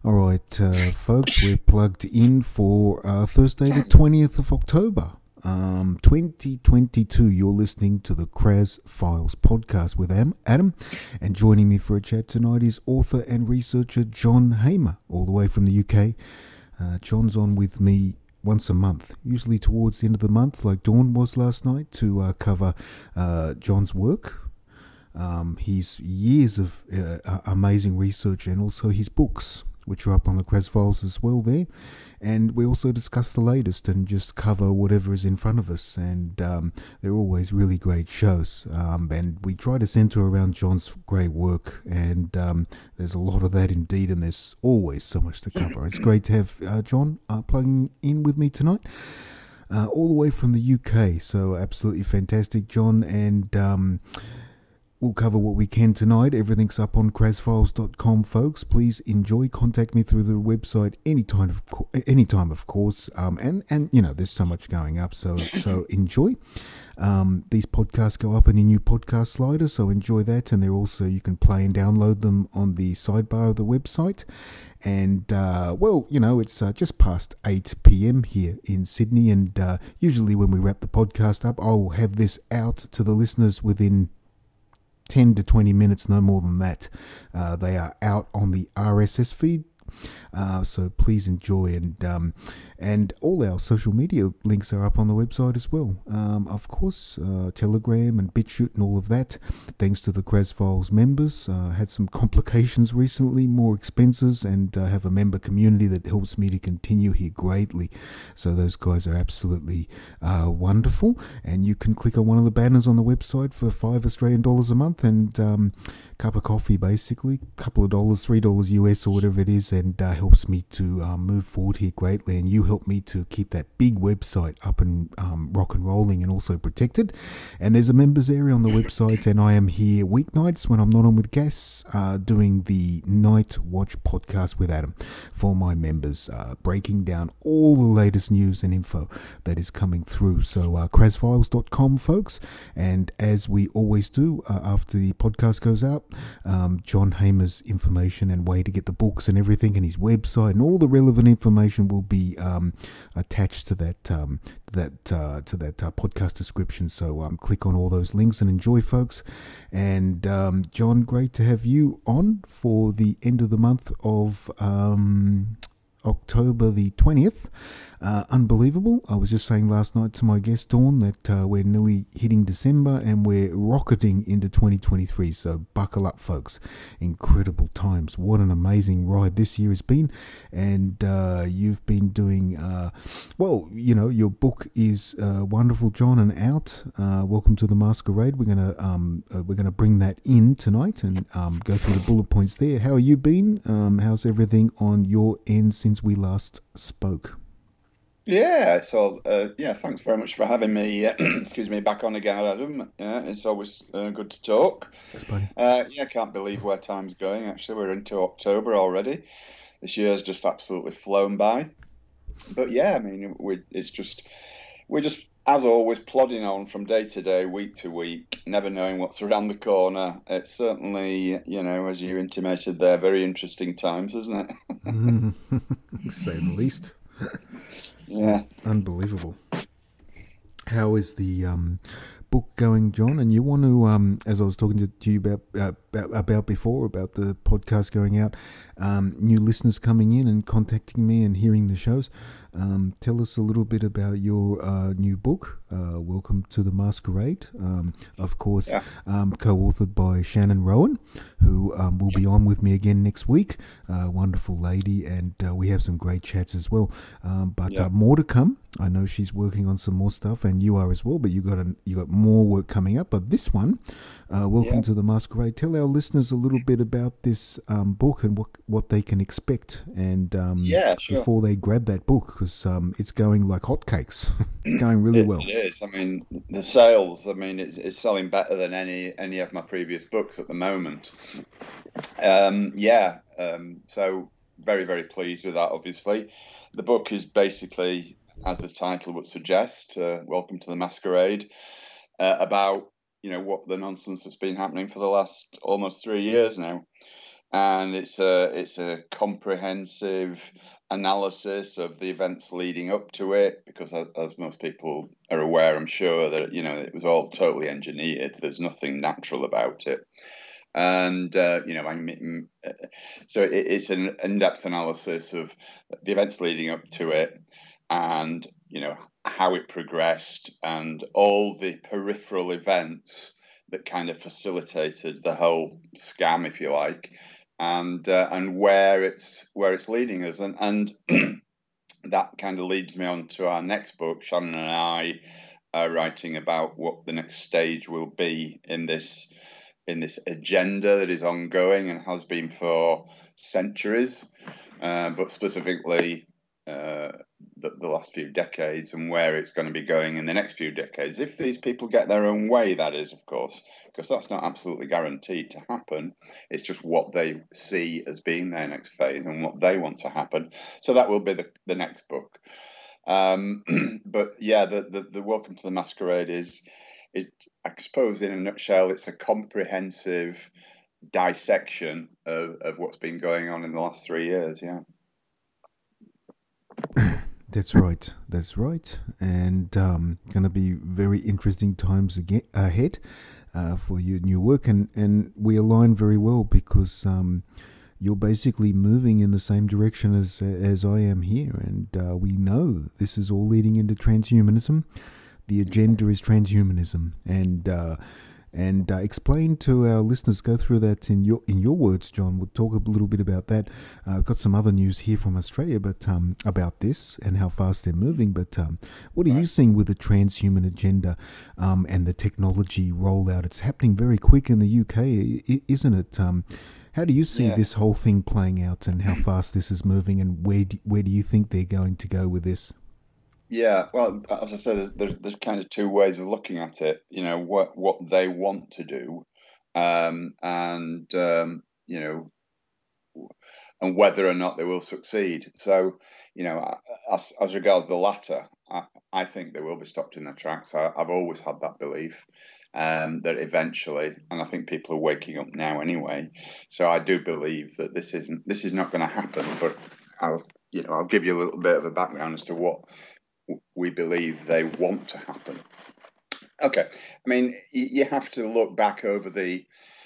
All right, folks, we're plugged in for Thursday, the 20th of October, 2022. You're listening to the Kraz Files podcast with Adam, and joining me for a chat tonight is author and researcher John Hamer, all the way from the UK. John's on with me once a month, usually towards the end of the month, like Dawn was last night, to cover John's work. His years of amazing research and also his books, which are up on the Kraz Files as well there. And we also discuss the latest and just cover whatever is in front of us. And they're always really great shows. And we try to centre around John's great work. And there's a lot of that indeed. And there's always so much to cover. It's great to have John plugging in with me tonight. All the way from the UK. So absolutely fantastic, John. And we'll cover what we can tonight. Everything's up on krazfiles.com, folks. Please enjoy. Contact me through the website anytime, of course. And you know, there's so much going up, so enjoy. These podcasts go up in a new podcast slider, so enjoy that. And they're also, you can play and download them on the sidebar of the website. And, well, you know, it's just past 8 p.m. here in Sydney. And usually when we wrap the podcast up, I'll have this out to the listeners within 10 to 20 minutes, no more than that. They are out on the RSS feed, so please enjoy. And all our social media links are up on the website as well. Of course, Telegram and BitChute and all of that. Thanks to the Kraz Files members. Had some complications recently, more expenses, and have a member community that helps me to continue here greatly. So those guys are absolutely wonderful. And you can click on one of the banners on the website for $5 Australian a month and cup of coffee, basically, couple of dollars, $3 US or whatever it is, and helps me to move forward here greatly. And you help me to keep that big website up and rock and rolling and also protected. And there's a members area on the website, and I am here weeknights when I'm not on with guests, doing the Night Watch podcast with Adam for my members, breaking down all the latest news and info that is coming through. So krazfiles.com, folks. And as we always do after the podcast goes out, John Hamer's information and way to get the books and everything, and his website and all the relevant information will be attached to that podcast description. So click on all those links and enjoy, folks. And John, great to have you on for the end of the month of October the 20th. Unbelievable. I was just saying last night to my guest Dawn that we're nearly hitting December and we're rocketing into 2023. So buckle up, folks. Incredible times. What an amazing ride this year has been. And you've been doing well, you know, your book is wonderful, John, and out. Welcome to the Masquerade. We're gonna bring that in tonight and go through the bullet points there. How have you been? How's everything on your end since we last spoke? Yeah, so thanks very much for having me. Excuse me, back on again, Adam. Yeah, it's always good to talk. I can't believe where time's going. Actually, we're into October already. This year's just absolutely flown by. But yeah, I mean, we're just as always plodding on from day to day, week to week, never knowing what's around the corner. It's certainly, you know, as you intimated there, very interesting times, isn't it? Say the least. Yeah. Unbelievable. How is the book going, John? And you want to, as I was talking to you about before, about the podcast going out, new listeners coming in and contacting me and hearing the shows. Tell us a little bit about your new book, Welcome to the Masquerade. Of course, co-authored by Shannon Rowan, who will be on with me again next week. Wonderful lady, and we have some great chats as well. But more to come. I know she's working on some more stuff, and you are as well. But you got more work coming up. But this one, Welcome to the Masquerade. Tell our listeners a little bit about this book and what they can expect, and before they grab that book, because it's going like hotcakes. It's going really well. It is. I mean, the sales. I mean, it's selling better than any of my previous books at the moment. So very, very pleased with that. Obviously, the book is basically, as the title would suggest, Welcome to the Masquerade, about, you know, what the nonsense that's been happening for the last almost 3 years now. and it's a comprehensive analysis of the events leading up to it, because as most people are aware, I'm sure, that it was all totally engineered. There's nothing natural about it. And so it's an in-depth analysis of the events leading up to it, and how it progressed, and all the peripheral events that kind of facilitated the whole scam, if you like, and where it's leading us, and that kind of leads me on to our next book. Shannon and I are writing about what the next stage will be in this agenda that is ongoing and has been for centuries, but specifically the last few decades, and where it's going to be going in the next few decades, if these people get their own way, that is, of course, because that's not absolutely guaranteed to happen. It's just what they see as being their next phase and what they want to happen. So that will be the next book. But yeah, the Welcome to the Masquerade is, I suppose, in a nutshell, it's a comprehensive dissection of what's been going on in the last 3 years. Yeah. That's right. And going to be very interesting times ahead for your new work. And we align very well because you're basically moving in the same direction as I am here. And we know this is all leading into transhumanism. The agenda is transhumanism. And explain to our listeners, go through that in your words, John. We'll talk a little bit about that. I've got some other news here from Australia, but about this and how fast they're moving. But what are you seeing with the transhuman agenda and the technology rollout? It's happening very quick in the UK, isn't it? How do you see this whole thing playing out, and how fast this is moving, and where do you think they're going to go with this? Yeah, well, as I said, there's kind of two ways of looking at it. What they want to do, and whether or not they will succeed. So, as regards the latter, I think they will be stopped in their tracks. I've always had that belief, that eventually, and I think people are waking up now anyway. So I do believe that this is not going to happen. But I'll give you a little bit of a background as to what we believe they want to happen. Okay, I mean, you have to look back over the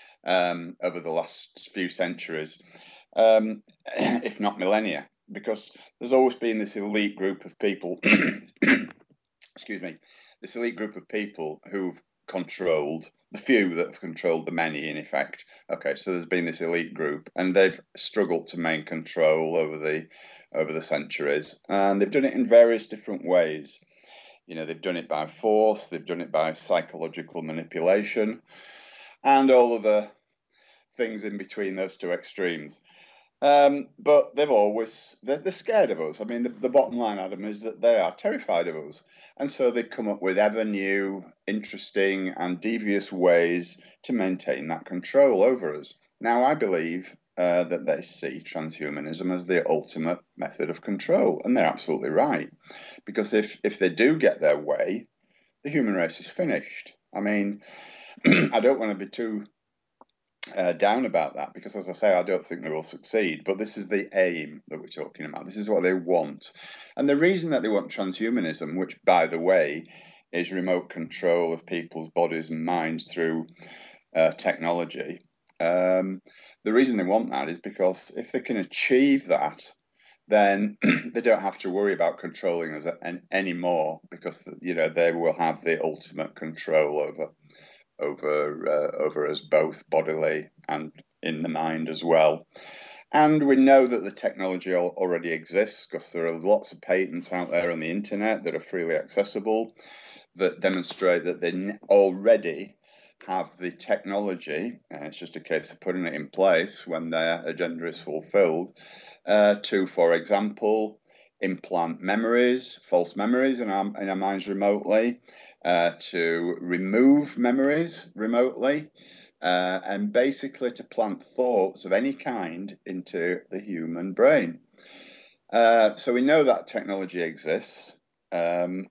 last few centuries, if not millennia, because there's always been this elite group of people. Excuse me, this elite group of people who've controlled the few that have controlled the many, in effect. Okay, so there's been this elite group, and they've struggled to maintain control over the centuries, and they've done it in various different ways. They've done it by force, they've done it by psychological manipulation, and all of the things in between those two extremes. But they're scared of us. I mean, the bottom line, Adam, is that they are terrified of us. And so they come up with ever new, interesting and devious ways to maintain that control over us. Now, I believe that they see transhumanism as the ultimate method of control. And they're absolutely right. Because if they do get their way, the human race is finished. I mean, I don't want to be too down about that, because, as I say, I don't think they will succeed. But this is the aim that we're talking about. This is what they want. And the reason that they want transhumanism, which, by the way, is remote control of people's bodies and minds through technology, the reason they want that is because if they can achieve that, then they don't have to worry about controlling us anymore, because they will have the ultimate control over us, both bodily and in the mind as well. And we know that the technology already exists, because there are lots of patents out there on the internet that are freely accessible that demonstrate that they already have the technology, and it's just a case of putting it in place when their agenda is fulfilled, to, for example, implant false memories in our minds remotely, to remove memories remotely, and basically to plant thoughts of any kind into the human brain. So we know that technology exists, and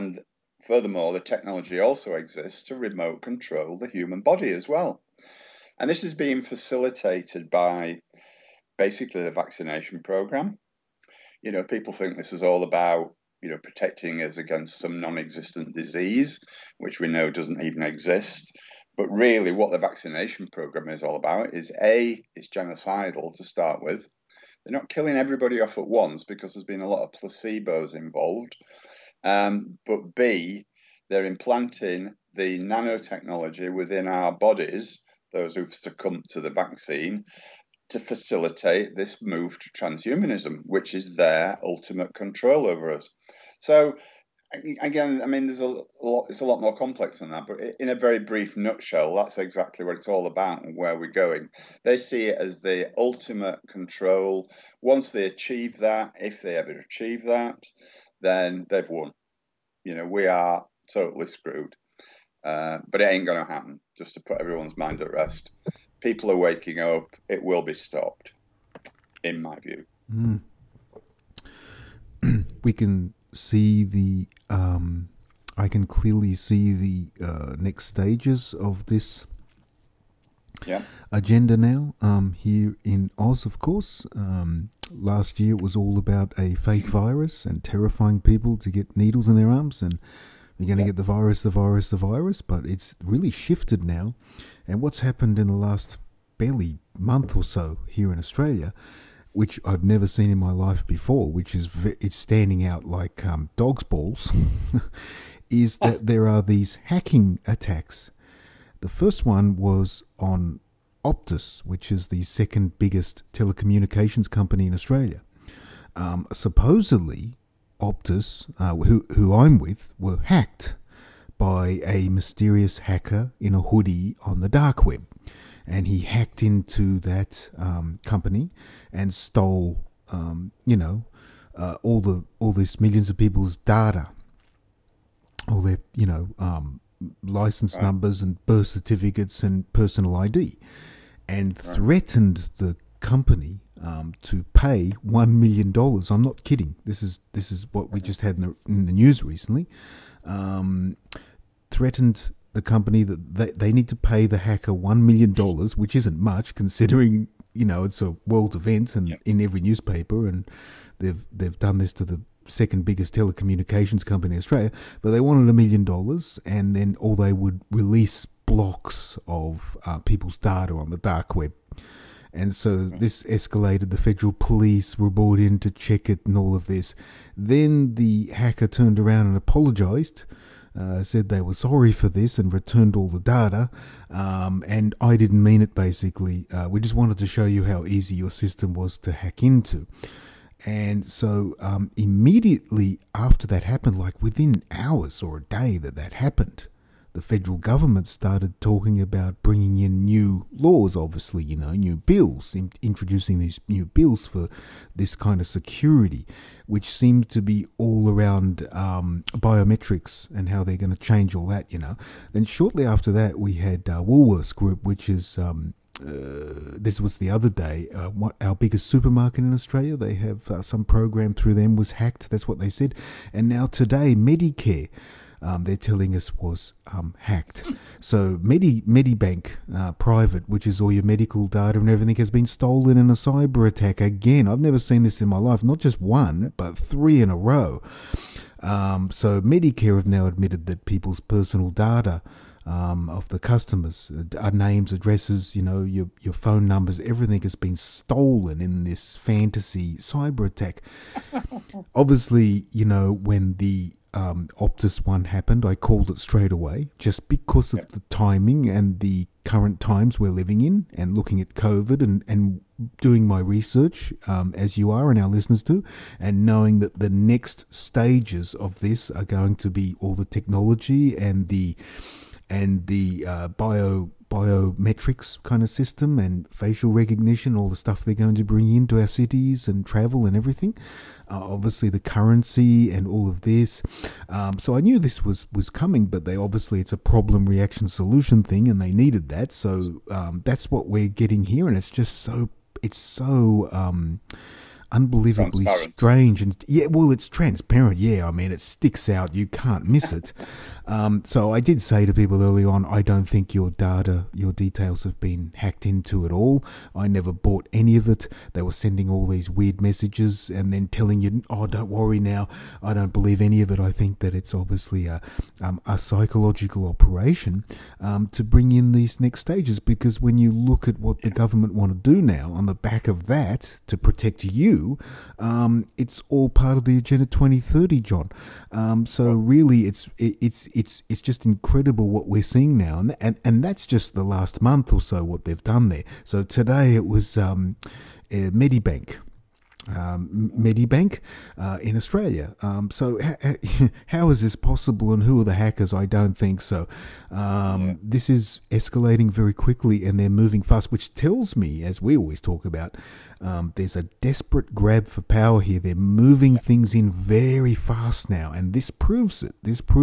furthermore, the technology also exists to remote control the human body as well. And this is being facilitated by basically the vaccination program. People think this is all about, protecting us against some non-existent disease, which we know doesn't even exist. But really what the vaccination program is all about is it's genocidal to start with. They're not killing everybody off at once because there's been a lot of placebos involved. But B, they're implanting the nanotechnology within our bodies, those who've succumbed to the vaccine, to facilitate this move to transhumanism, which is their ultimate control over us. So, again, I mean, it's a lot more complex than that, but in a very brief nutshell, that's exactly what it's all about and where we're going. They see it as the ultimate control. Once they achieve that, if they ever achieve that, then they've won. We are totally screwed. But it ain't going to happen, just to put everyone's mind at rest. People are waking up. It will be stopped, in my view. We can see I can clearly see the next stages of this agenda now. Here in Oz, of course. Last year it was all about a fake virus and terrifying people to get needles in their arms and you're going to get the virus, but it's really shifted now. And what's happened in the last barely month or so here in Australia, which I've never seen in my life before, which is it's standing out like dog's balls, is that there are these hacking attacks. The first one was on Optus, which is the second biggest telecommunications company in Australia. Supposedly, Optus, who I'm with, were hacked by a mysterious hacker in a hoodie on the dark web. And he hacked into that company and stole, all these millions of people's data, all their, license numbers and birth certificates and personal ID, and threatened the company to pay $1 million. I'm not kidding. This is what we just had in the news recently. Threatened the company that they need to pay the hacker $1 million, which isn't much considering it's a world event and in every newspaper, and they've done this to the second biggest telecommunications company in Australia. But they wanted $1 million, and then they would release blocks of people's data on the dark web. And so this escalated. The federal police were brought in to check it and all of this. Then the hacker turned around and apologized, said they were sorry for this and returned all the data. And I didn't mean it, basically. We just wanted to show you how easy your system was to hack into. And so immediately after that happened, like within hours or a day that happened, the federal government started talking about bringing in new laws, obviously, new bills, introducing these new bills for this kind of security, which seemed to be all around biometrics and how they're going to change all that, Then shortly after that, we had Woolworths Group, which is, this was the other day, our biggest supermarket in Australia. They have some program through them was hacked. That's what they said. And now today, Medicare, they're telling us was hacked. So Medibank Private, which is all your medical data and everything, has been stolen in a cyber attack again. I've never seen this in my life. Not just one, but 3 in a row. So Medicare have now admitted that people's personal data of the customers, names, addresses, your phone numbers, everything has been stolen in this fantasy cyber attack. Obviously, when the Optus one happened, I called it straight away, just because of the timing and the current times we're living in, and looking at COVID and doing my research, as you are and our listeners do, and knowing that the next stages of this are going to be all the technology and the biometrics kind of system and facial recognition, all the stuff they're going to bring into our cities and travel and everything. Obviously the currency and all of this. So I knew this was coming, but it's a problem, reaction, solution thing, and they needed that. So that's what we're getting here, and it's just so unbelievably strange. And yeah, well, it's transparent. Yeah, I mean, it sticks out. You can't miss it. So I did say to people early on, I don't think your details have been hacked into at all. I never bought any of it. They were sending all these weird messages and then telling you, oh, don't worry now. I don't believe any of it. I think that it's obviously a psychological operation to bring in these next stages, because when you look at what the government want to do now on the back of that to protect you, it's all part of the Agenda 2030, John. So really, it's just incredible what we're seeing now, and that's just the last month or so what they've done there. So today it was Medibank. In Australia. So how is this possible, and who are the hackers? I don't think so. This is escalating very quickly, and they're moving fast, which tells me, as we always talk about, there's a desperate grab for power here. They're moving things in very fast now, and this proves it.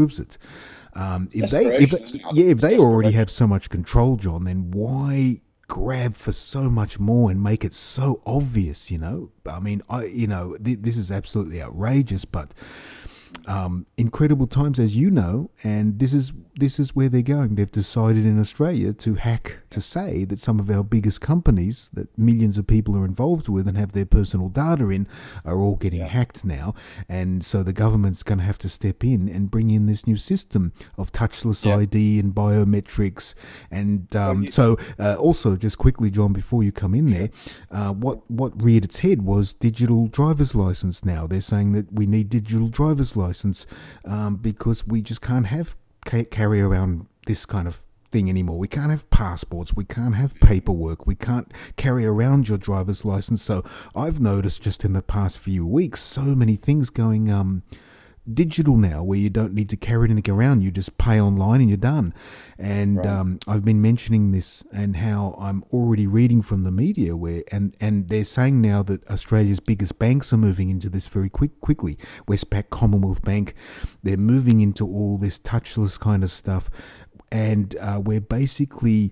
If they already have so much control, John, then why grab for so much more and make it so obvious? I mean, this is absolutely outrageous, but incredible times, as you know, and this is where they're going. They've decided in Australia to hack, to say that some of our biggest companies that millions of people are involved with and have their personal data in are all getting hacked now, and so the government's going to have to step in and bring in this new system of touchless ID and biometrics. And also, just quickly, John, before you come in there, what reared its head was digital driver's license. Now they're saying that we need digital driver's license because we just can't carry around this kind of thing anymore. We can't have passports, we can't have paperwork, we can't carry around your driver's license. So I've noticed just in the past few weeks so many things going digital now, where you don't need to carry anything around. You just pay online and you're done. And right. I've been mentioning this, and how I'm already reading from the media where and they're saying now that Australia's biggest banks are moving into this very quickly. Westpac, Commonwealth Bank, they're moving into all this touchless kind of stuff, and we're basically,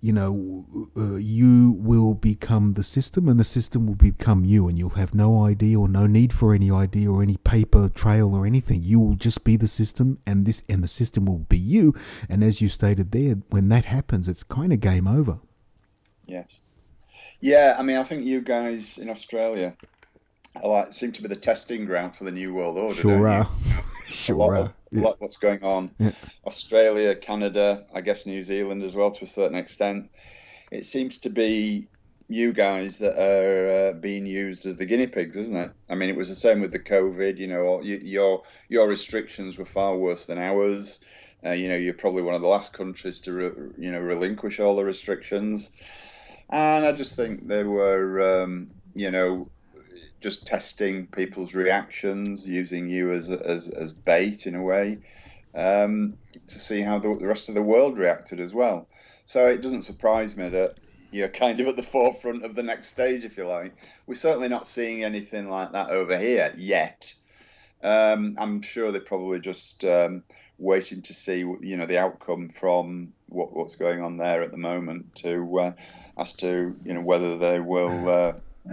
you will become the system, and the system will become you, and you'll have no ID or no need for any ID or any paper trail or anything. You will just be the system, and the system will be you. And as you stated there, when that happens, it's kind of game over. Yes. Yeah, I mean, I think you guys in Australia seem to be the testing ground for the New World Order. Sure are. Sure are. A lot what's going on. Yeah. Australia, Canada, I guess New Zealand as well to a certain extent. It seems to be you guys that are being used as the guinea pigs, isn't it? I mean, it was the same with the COVID. Your restrictions were far worse than ours. You're probably one of the last countries to relinquish all the restrictions. And I just think they were, just testing people's reactions, using you as bait in a way, to see how the rest of the world reacted as well. So it doesn't surprise me that you're kind of at the forefront of the next stage, if you like. We're certainly not seeing anything like that over here yet. I'm sure they're probably just waiting to see, the outcome from what's going on there at the moment as to whether they will.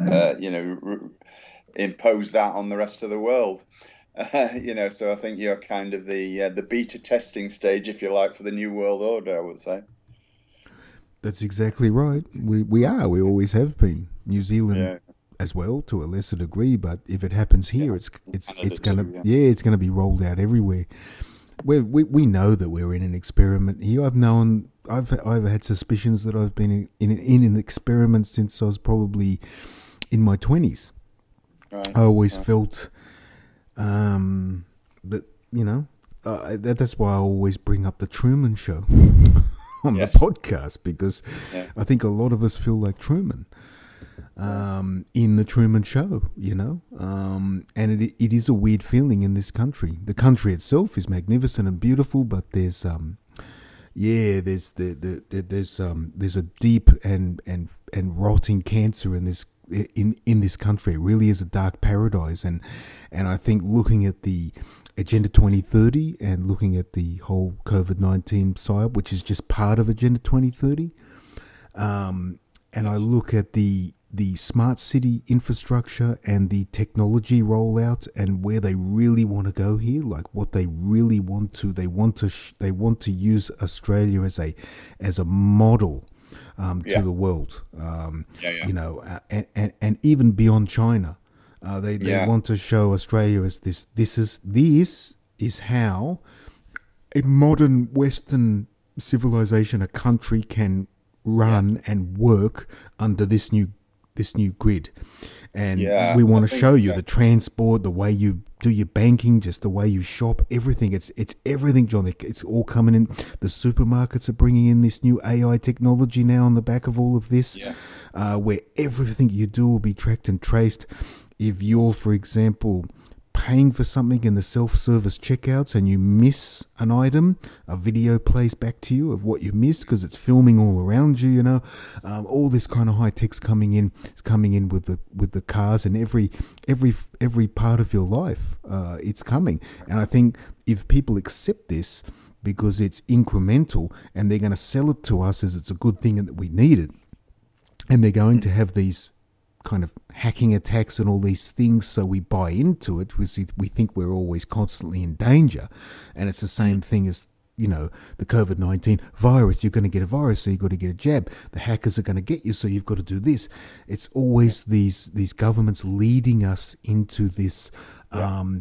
Impose that on the rest of the world. So I think you're kind of the beta testing stage, if you like, for the New World Order, I would say. That's exactly right. We always have been. New Zealand as well, to a lesser degree, but if it happens here, it's gonna be rolled out everywhere. We know that we're in an experiment here. I've had suspicions that I've been in an experiment since I was probably in my 20s. Right. I always felt that, that's why I always bring up the Truman Show on the podcast, because I think a lot of us feel like Truman in the Truman Show, and it is a weird feeling in this country. The country itself is magnificent and beautiful, but there's there's a deep and rotting cancer in this country. It really is a dark paradise, and I think looking at the Agenda 2030 and looking at the whole COVID-19 psyop, which is just part of Agenda 2030, and I look at the the smart city infrastructure and the technology rollout and where they really want to go here, like what they really want to, they want to use Australia as a model to the world, you know, and even beyond China. They want to show Australia as this. This is how a modern Western civilization, a country, can run and work under this new grid. And we want to show you the transport, the way you do your banking, just the way you shop, everything. It's everything, John. It's all coming in. The supermarkets are bringing in this new AI technology now on the back of all of this, where everything you do will be tracked and traced. If you're, for example, paying for something in the self-service checkouts and you miss an item, a video plays back to you of what you missed because it's filming all around you. You know, all this kind of high tech's coming in. It's coming in with the cars and every part of your life. It's coming, and I think if people accept this because it's incremental and they're going to sell it to us as it's a good thing and that we need it, and they're going to have these kind of hacking attacks and all these things, so we buy into it. We think we're always constantly in danger, and it's the same thing as, you know, the COVID-19 virus. You're going to get a virus, so you've got to get a jab. The hackers are going to get you, so you've got to do this. It's always these governments leading us into this, Well,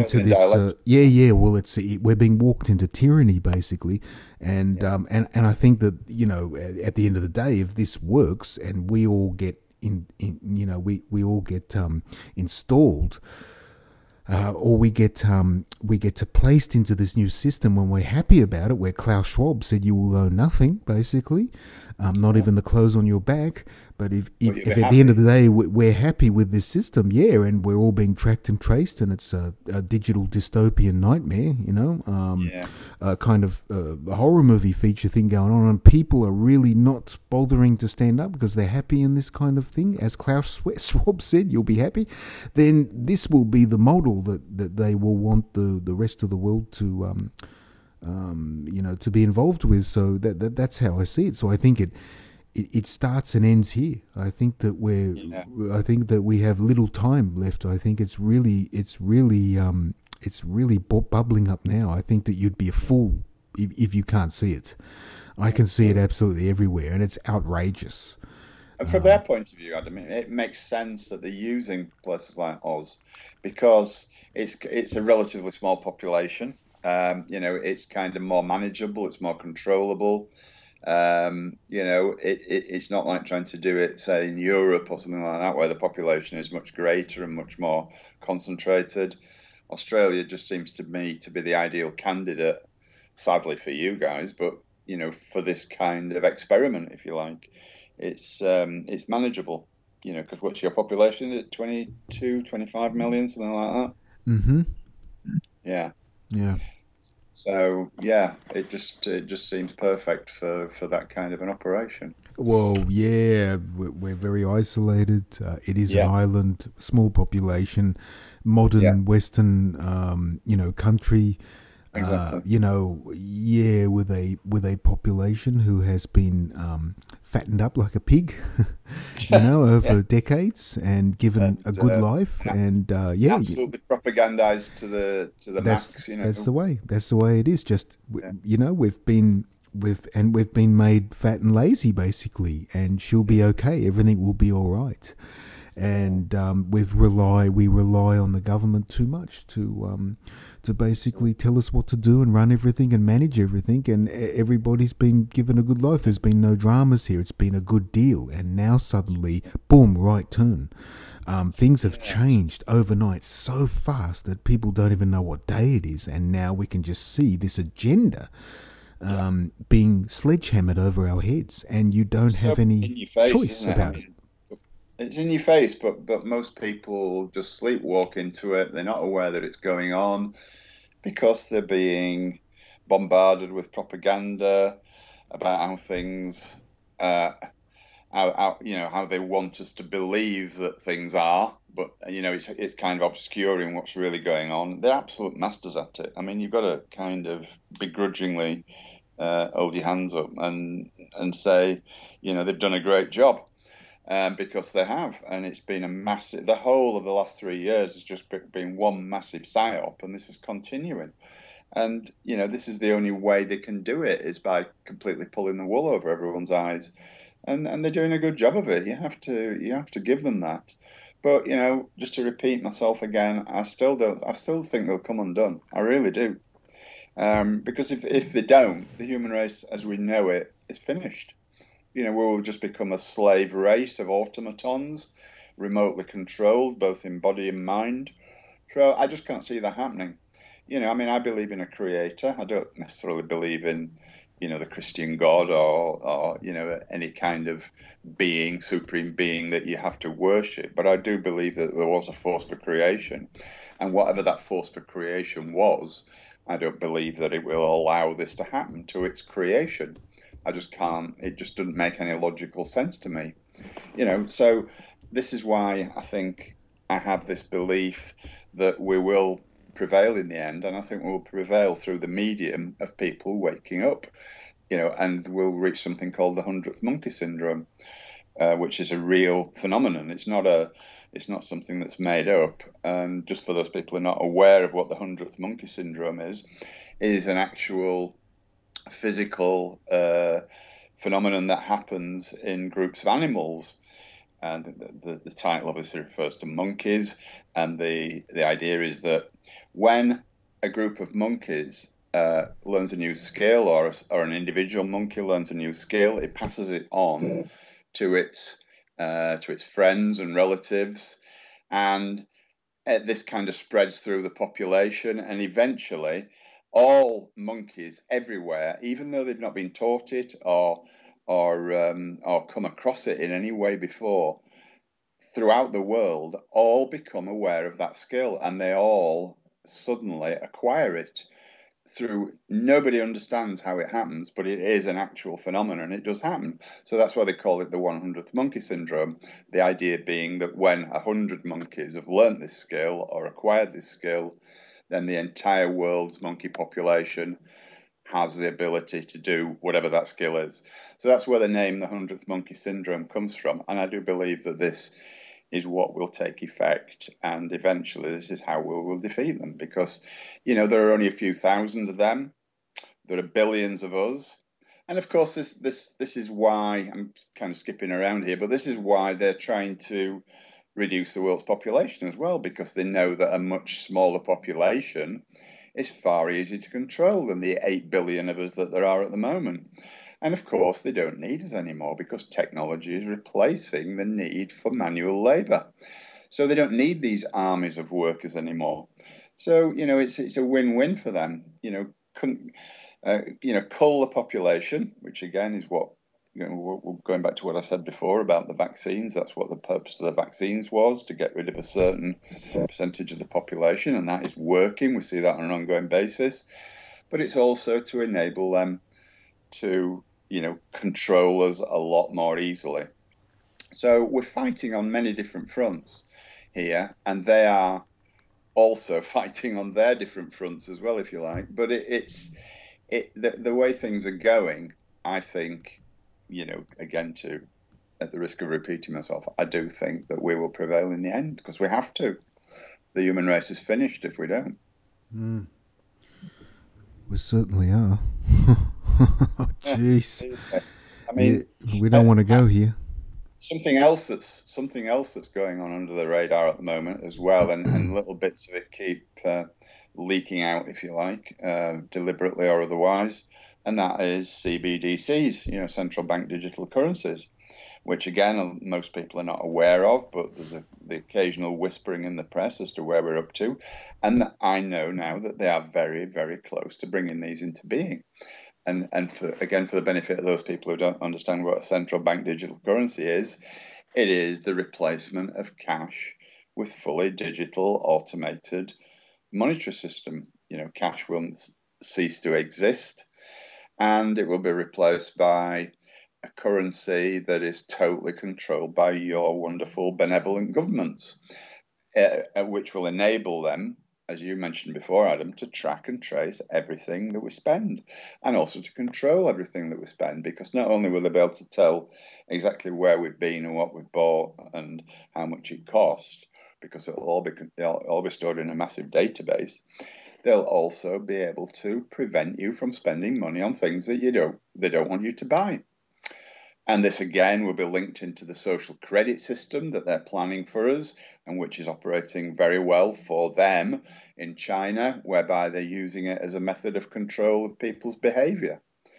we're being walked into tyranny basically, and I think that, you know, at the end of the day, if this works and we all get we all get installed, or we get placed into this new system when we're happy about it, where Klaus Schwab said you will own nothing, basically, not even the clothes on your back. But if at the end of the day we're happy with this system, and we're all being tracked and traced, and it's a digital dystopian nightmare, you know, kind of a horror movie feature thing going on, and people are really not bothering to stand up because they're happy in this kind of thing. As Klaus Schwab said, you'll be happy. Then this will be the model that they will want the rest of the world to, to be involved with. So that's how I see it. So I think it starts and ends here. I think that we have little time left. I think it's really bubbling up now. I think that you'd be a fool if you can't see it. I can see it absolutely everywhere, and it's outrageous. And from their point of view, Adam, it makes sense that they're using places like Oz because it's a relatively small population. It's kind of more manageable. It's more controllable. It's not like trying to do it, say, in Europe or something like that, where the population is much greater and much more concentrated. Australia just seems to me to be the ideal candidate, sadly for you guys, but, you know, for this kind of experiment, if you like. It's manageable, you know, because what's your population? Is it 22, 25 million, something like that? Mm-hmm. Yeah. Yeah. So it just seems perfect for that kind of an operation. Well, we're very isolated. It is an island, small population, modern Western, country. Exactly. With a population who has been fattened up like a pig, over decades and given a good life, and absolutely propagandized to the max. You know, that's the way. That's the way it is. Just we've been made fat and lazy basically, and she'll be okay. Everything will be all right. And we rely on the government too much to basically tell us what to do and run everything and manage everything, and everybody's been given a good life. There's been no dramas here. It's been a good deal, and now suddenly, boom, right turn. Things have changed overnight so fast that people don't even know what day it is, and now we can just see this agenda being sledgehammered over our heads, and you don't have any choice about it. It's in your face, but most people just sleepwalk into it. They're not aware that it's going on because they're being bombarded with propaganda about how things, how they want us to believe that things are. But it's kind of obscuring what's really going on. They're absolute masters at it. I mean, you've got to kind of begrudgingly hold your hands up and say, they've done a great job. because they have, and it's been a massive. The whole of the last 3 years has just been one massive psyop, and this is continuing. And this is the only way they can do it, is by completely pulling the wool over everyone's eyes, and they're doing a good job of it. You have to give them that. But just to repeat myself again, I still think they'll come undone. I really do. Because if they don't, the human race as we know it is finished. We will just become a slave race of automatons, remotely controlled, both in body and mind. So I just can't see that happening. I believe in a creator. I don't necessarily believe in, the Christian God or any kind of being, supreme being that you have to worship. But I do believe that there was a force for creation. And whatever that force for creation was, I don't believe that it will allow this to happen to its creation. I just can't. It just doesn't make any logical sense to me. So this is why I think I have this belief that we will prevail in the end, and I think we'll prevail through the medium of people waking up, and we'll reach something called the 100th monkey syndrome, which is a real phenomenon. It's not something that's made up. And just for those people who are not aware of what the 100th monkey syndrome is an actual physical phenomenon that happens in groups of animals. And the title obviously refers to monkeys, and the idea is that when a group of monkeys learns a new skill, or an individual monkey learns a new skill, it passes it on to its friends and relatives, and this kind of spreads through the population, and eventually all monkeys everywhere, even though they've not been taught it or come across it in any way before, throughout the world, all become aware of that skill, and they all suddenly acquire it through. Nobody understands how it happens, but it is an actual phenomenon. It does happen. So that's why they call it the 100th monkey syndrome. The idea being that when 100 monkeys have learnt this skill or acquired this skill, then the entire world's monkey population has the ability to do whatever that skill is. So that's where the name the 100th monkey syndrome comes from. And I do believe that this is what will take effect, and eventually this is how we will defeat them, because there are only a few thousand of them. There are billions of us, and of course this is why I'm kind of skipping around here, but this is why they're trying to reduce the world's population as well, because they know that a much smaller population is far easier to control than the 8 billion of us that there are at the moment. And of course, they don't need us anymore, because technology is replacing the need for manual labour. So they don't need these armies of workers anymore. So, it's a win-win for them. Cull the population, which again is what, going back to what I said before about the vaccines. That's what the purpose of the vaccines was, to get rid of a certain percentage of the population, and that is working. We see that on an ongoing basis. But it's also to enable them to, control us a lot more easily. So we're fighting on many different fronts here, and they are also fighting on their different fronts as well, if you like. But the way things are going, I think, again, at the risk of repeating myself, I do think that we will prevail in the end, because we have to. The human race is finished if we don't. We certainly are. Oh, jeez. We don't want to go here. Something else that's going on under the radar at the moment as well, and little bits of it keep leaking out, if you like, deliberately or otherwise, and that is CBDCs, central bank digital currencies, which again most people are not aware of, but there's the occasional whispering in the press as to where we're up to, and I know now that they are very, very close to bringing these into being. And for the benefit of those people who don't understand what a central bank digital currency is, it is the replacement of cash with fully digital, automated monetary system. Cash will cease to exist, and it will be replaced by a currency that is totally controlled by your wonderful benevolent governments, which will enable them as you mentioned before, Adam, to track and trace everything that we spend, and also to control everything that we spend, because not only will they be able to tell exactly where we've been and what we've bought and how much it cost, because it'll all be stored in a massive database, they'll also be able to prevent you from spending money on things that they don't want you to buy. And this, again, will be linked into the social credit system that they're planning for us, and which is operating very well for them in China, whereby they're using it as a method of control of people's behavior.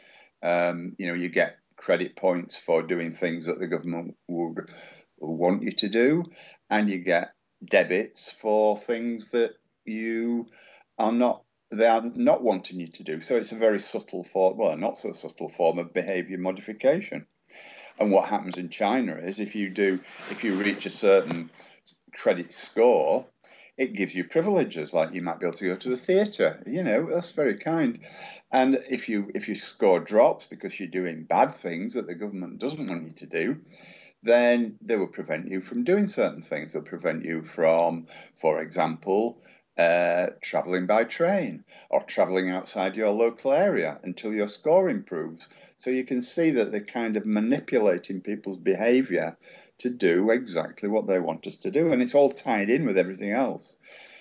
You get credit points for doing things that the government would want you to do, and you get debits for things that they are not wanting you to do. So it's a very subtle form, well, not so subtle form of behavior modification. And what happens in China is if you reach a certain credit score, it gives you privileges, like you might be able to go to the theatre. That's very kind. And if your score drops because you're doing bad things that the government doesn't want you to do, then they will prevent you from doing certain things. They'll prevent you from, for example, travelling by train or travelling outside your local area until your score improves. So you can see that they're kind of manipulating people's behaviour to do exactly what they want us to do, and it's all tied in with everything else.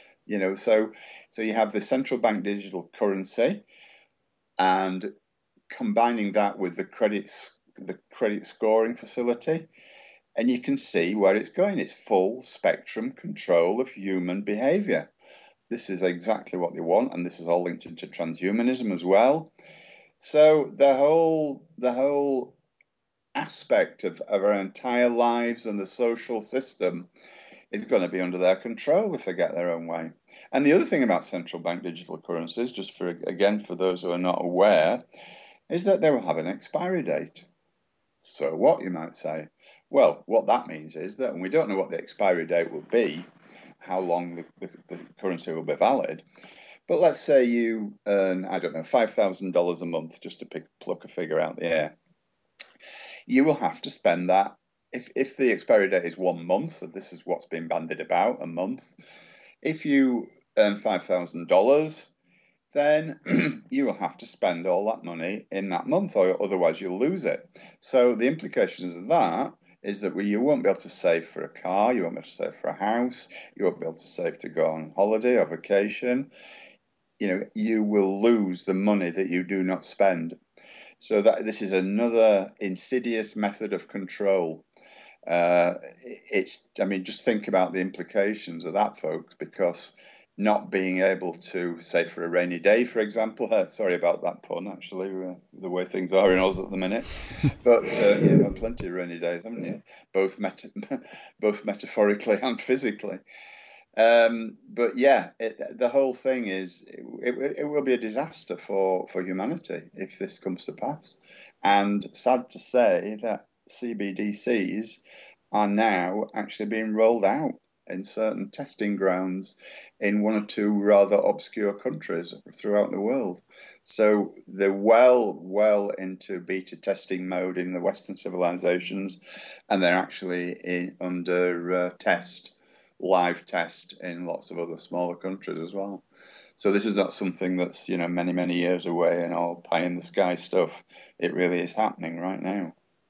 So you have the central bank digital currency, and combining that with the credit scoring facility, and you can see where it's going. It's full spectrum control of human behaviour. This is exactly what they want, and this is all linked into transhumanism as well. So the whole aspect of our entire lives and the social system is going to be under their control if they get their own way. And the other thing about central bank digital currencies, just for those who are not aware, is that they will have an expiry date. So what, you might say? Well, what that means is that, and we don't know what the expiry date will be, how long the currency will be valid, but let's say you earn, $5,000 a month, just to pluck a figure out the air. You will have to spend that, if the expiry date is 1 month, and this is what's been bandied about, a month, if you earn $5,000, then you will have to spend all that money in that month, or otherwise you'll lose it. So the implications of that is that you won't be able to save for a car, you won't be able to save for a house, you won't be able to save to go on holiday or vacation. You will lose the money that you do not spend. So this is another insidious method of control. Just think about the implications of that, folks, because not being able to save for a rainy day, for example. Sorry about that pun, actually, the way things are in Oz at the minute. But you've had plenty of rainy days, haven't you? Both metaphorically and physically. But yeah, the whole thing is, it will be a disaster for humanity if this comes to pass. And sad to say that CBDCs are now actually being rolled out in certain testing grounds in 1 or 2 rather obscure countries throughout the world. So they're well into beta testing mode in the Western civilizations, and they're actually under live test in lots of other smaller countries as well. So this is not something that's many, many years away and all pie in the sky stuff. It really is happening right now.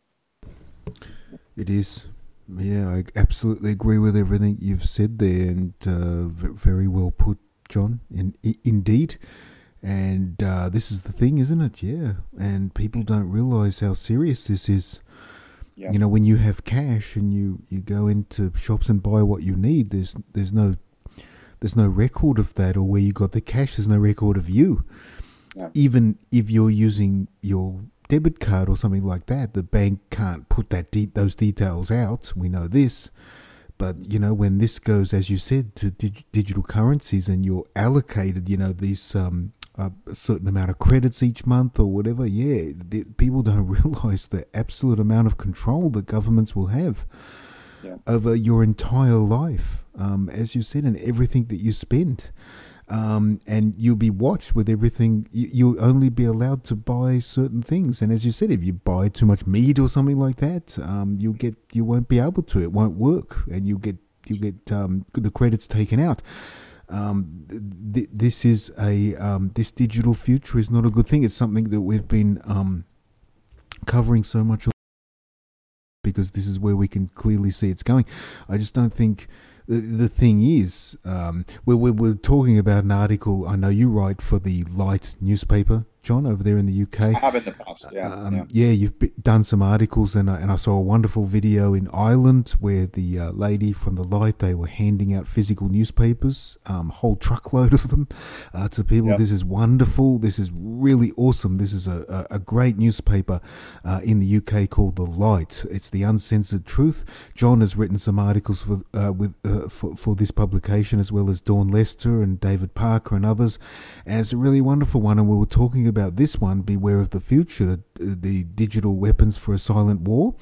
It is. Yeah, I absolutely agree with everything you've said there, and very well put, John. Indeed. And this is the thing, isn't it? Yeah. And people don't realise how serious this is. Yeah. When you have cash and you go into shops and buy what you need, there's no record of that, or where you got the cash, there's no record of you. Yeah. Even if you're using your debit card or something like that, the bank can't put those details out. We know this. But, when this goes, as you said, to digital currencies, and you're allocated, these a certain amount of credits each month or whatever, people don't realise the absolute amount of control that governments will have over your entire life, as you said, and everything that you spend. And you'll be watched with everything. You'll only be allowed to buy certain things, and as you said, if you buy too much meat or something like that, you won't be able to. It won't work, and you get the credits taken out. this is this digital future is not a good thing. It's something that we've been covering so much because this is where we can clearly see it's going. I just don't think. The thing is, we're talking about an article I know you write for the Light newspaper, John, over there in the UK. I have in the past, yeah, you've done some articles, and I saw a wonderful video in Ireland where the lady from the Light, they were handing out physical newspapers, a whole truckload of them to people. Yep. This is wonderful. This is really awesome. This is a great newspaper in the UK called The Light. It's the uncensored truth. John has written some articles for this publication, as well as Dawn Lester and David Parker and others, and it's a really wonderful one. And we were talking about this one, Beware of the Future, the digital weapons for a silent war,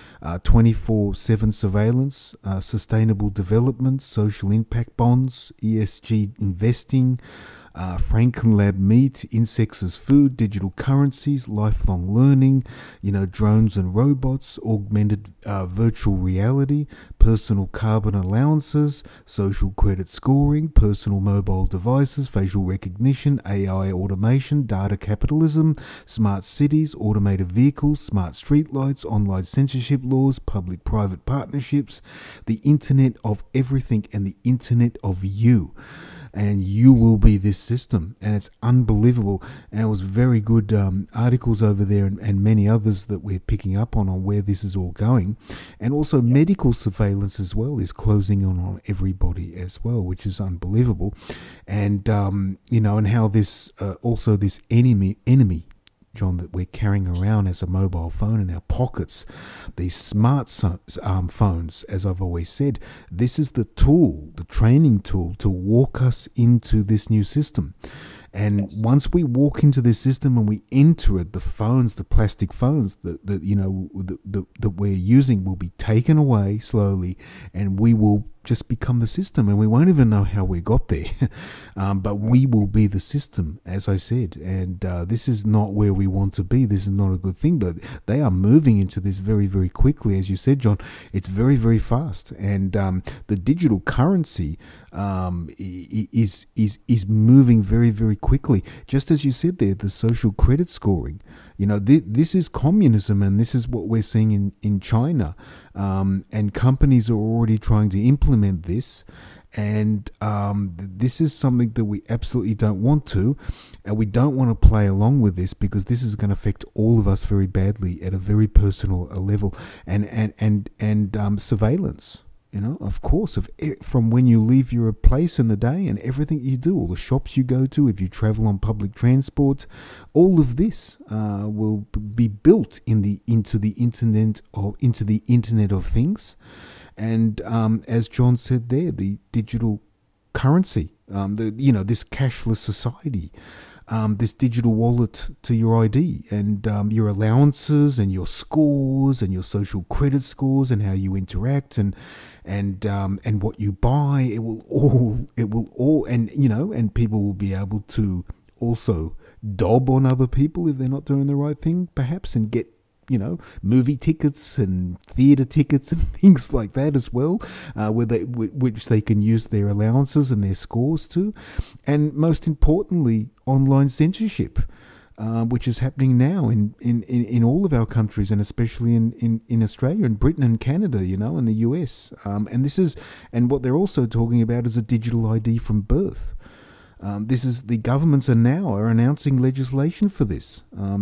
24/7 surveillance, sustainable development, social impact bonds, ESG investing, Frankenlab meat, insects as food, digital currencies, lifelong learning, drones and robots, augmented virtual reality, personal carbon allowances, social credit scoring, personal mobile devices, facial recognition, AI automation, data capitalism, smart cities, automated vehicles, smart streetlights, online censorship laws, public-private partnerships, the Internet of everything and the Internet of you. And you will be this system, and it's unbelievable. And it was very good articles over there, and many others that we're picking up on where this is all going. And also medical surveillance as well is closing on everybody as well, which is unbelievable. And and how this also this enemy, John, that we're carrying around as a mobile phone in our pockets, these smart phones, as I've always said, this is the tool, the training tool to walk us into this new system. And once we walk into this system and we enter it, the phones, the plastic phones that we're using will be taken away slowly, and we will just become the system, and we won't even know how we got there. But we will be the system, as I said, and this is not where we want to be. This is not a good thing, but they are moving into this very, very quickly. As you said, John, it's very, very fast, and the digital currency is moving very, very quickly. Just as you said there, the social credit scoring. This is communism, and this is what we're seeing in China. And companies are already trying to implement this. And this is something that we absolutely don't want to. And we don't want to play along with this, because this is going to affect all of us very badly at a very personal level. And surveillance. Of course, from when you leave your place in the day and everything you do, all the shops you go to, if you travel on public transport, all of this will be built into the Internet of Things. And as John said there, the digital currency, this cashless society. This digital wallet to your ID, and your allowances and your scores and your social credit scores and how you interact and what you buy. It will all, and people will be able to also dob on other people if they're not doing the right thing, perhaps, and get movie tickets and theatre tickets and things like that as well, which they can use their allowances and their scores to. And most importantly, online censorship, which is happening now in all of our countries, and especially in Australia and Britain and Canada, and the US. And what they're also talking about is a digital ID from birth. The governments are announcing legislation for this.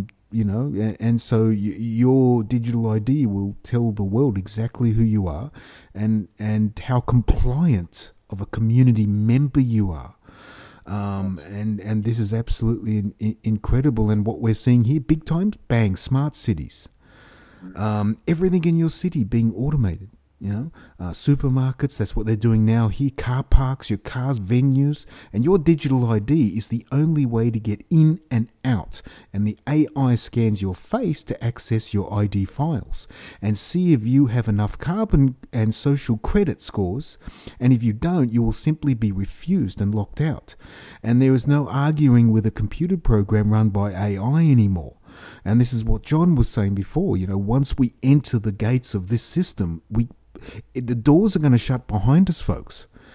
And so your digital ID will tell the world exactly who you are and how compliant of a community member you are. And this is absolutely incredible. And what we're seeing here, big time, bang, smart cities. Everything in your city being automated. Supermarkets, that's what they're doing now here, car parks, your cars, venues, and your digital ID is the only way to get in and out. And the AI scans your face to access your ID files and see if you have enough carbon and social credit scores. And if you don't, you will simply be refused and locked out. And there is no arguing with a computer program run by AI anymore. And this is what John was saying before. Once we enter the gates of this system, the doors are going to shut behind us, folks.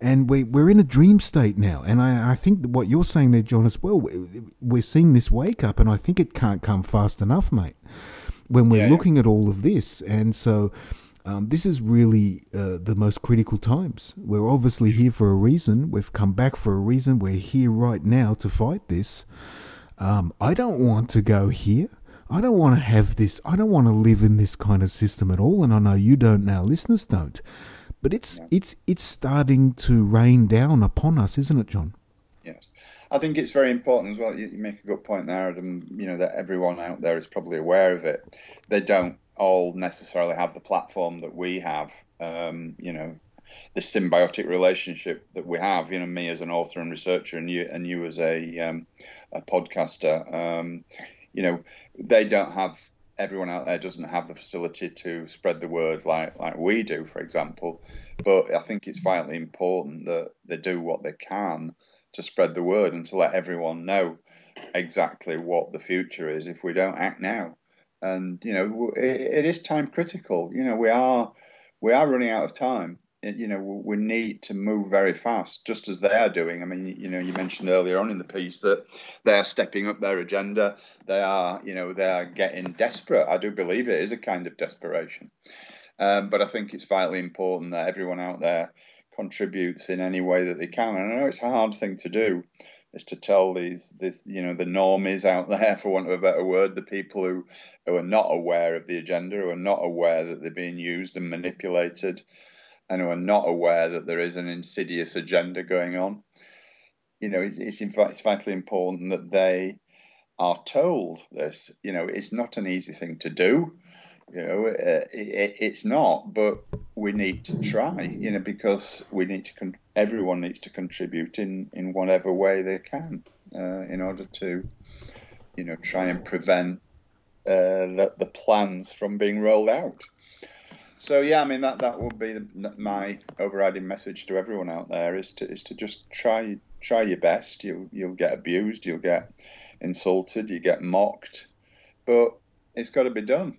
And we're in a dream state now. And I think what you're saying there, John, as well, we're seeing this wake up, and I think it can't come fast enough, mate, when we're looking at all of this. And so this is really the most critical times. We're obviously here for a reason. We've come back for a reason. We're here right now to fight this. I don't want to go here. I don't want to have this. I don't want to live in this kind of system at all. And I know you don't now, listeners don't. But it's starting to rain down upon us, isn't it, John? Yes. I think it's very important as well. You make a good point there, Adam, that everyone out there is probably aware of it. They don't all necessarily have the platform that we have, the symbiotic relationship that we have, me as an author and researcher, and you as a podcaster. They don't have, everyone out there doesn't have the facility to spread the word like we do, for example. But I think it's vitally important that they do what they can to spread the word and to let everyone know exactly what the future is if we don't act now. And, it is time critical. We are running out of time. We need to move very fast, just as they are doing. I mean, you mentioned earlier on in the piece that they are stepping up their agenda. They are getting desperate. I do believe it is a kind of desperation. But I think it's vitally important that everyone out there contributes in any way that they can. And I know it's a hard thing to do, is to tell the normies out there, for want of a better word, the people who are not aware of the agenda, who are not aware that they're being used and manipulated, and who are not aware that there is an insidious agenda going on. It's vitally important that they are told this. It's not an easy thing to do. It's not, but we need to try, because we need to. Everyone needs to contribute in whatever way they can in order to, try and prevent the plans from being rolled out. So that will be my overriding message to everyone out there is to just try your best. You'll get abused, you'll get insulted, you get mocked, but it's got to be done.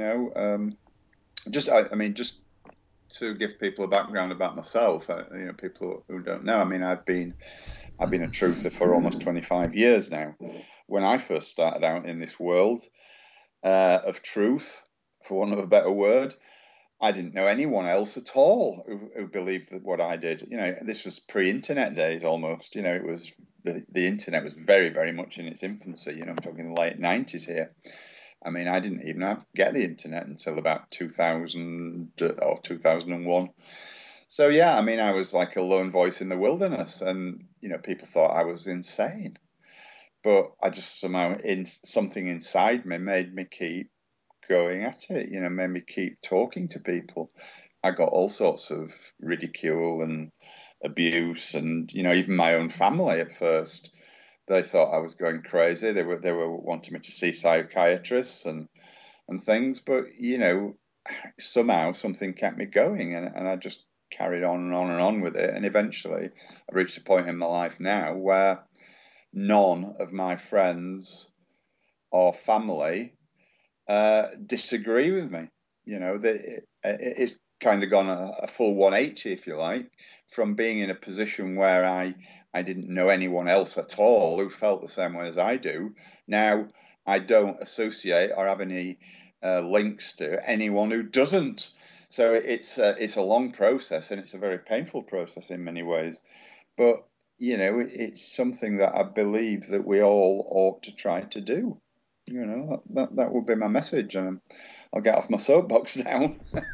Just to give people a background about myself, people who don't know. I mean, I've been a truther for almost 25 years now. When I first started out in this world of truth, for want of a better word, I didn't know anyone else at all who believed that what I did. This was pre-internet days almost. It was the internet was very, very much in its infancy. I'm talking the late 90s here. I mean, I didn't even get the internet until about 2000 or 2001. So, I was like a lone voice in the wilderness, and, people thought I was insane. But I just somehow, something inside me made me keep going at it, made me keep talking to people. I got all sorts of ridicule and abuse, and, even my own family at first. They thought I was going crazy. They were wanting me to see psychiatrists and things, but somehow something kept me going, and I just carried on and on and on with it. And eventually, I've reached a point in my life now where none of my friends or family disagree with me. It's kind of gone a full 180, if you like, from being in a position where I didn't know anyone else at all who felt the same way as I do. Now I don't associate or have any links to anyone who doesn't. So it's a long process, and it's a very painful process in many ways. But, it's something that I believe that we all ought to try to do. That would be my message. And I'll get off my soapbox now.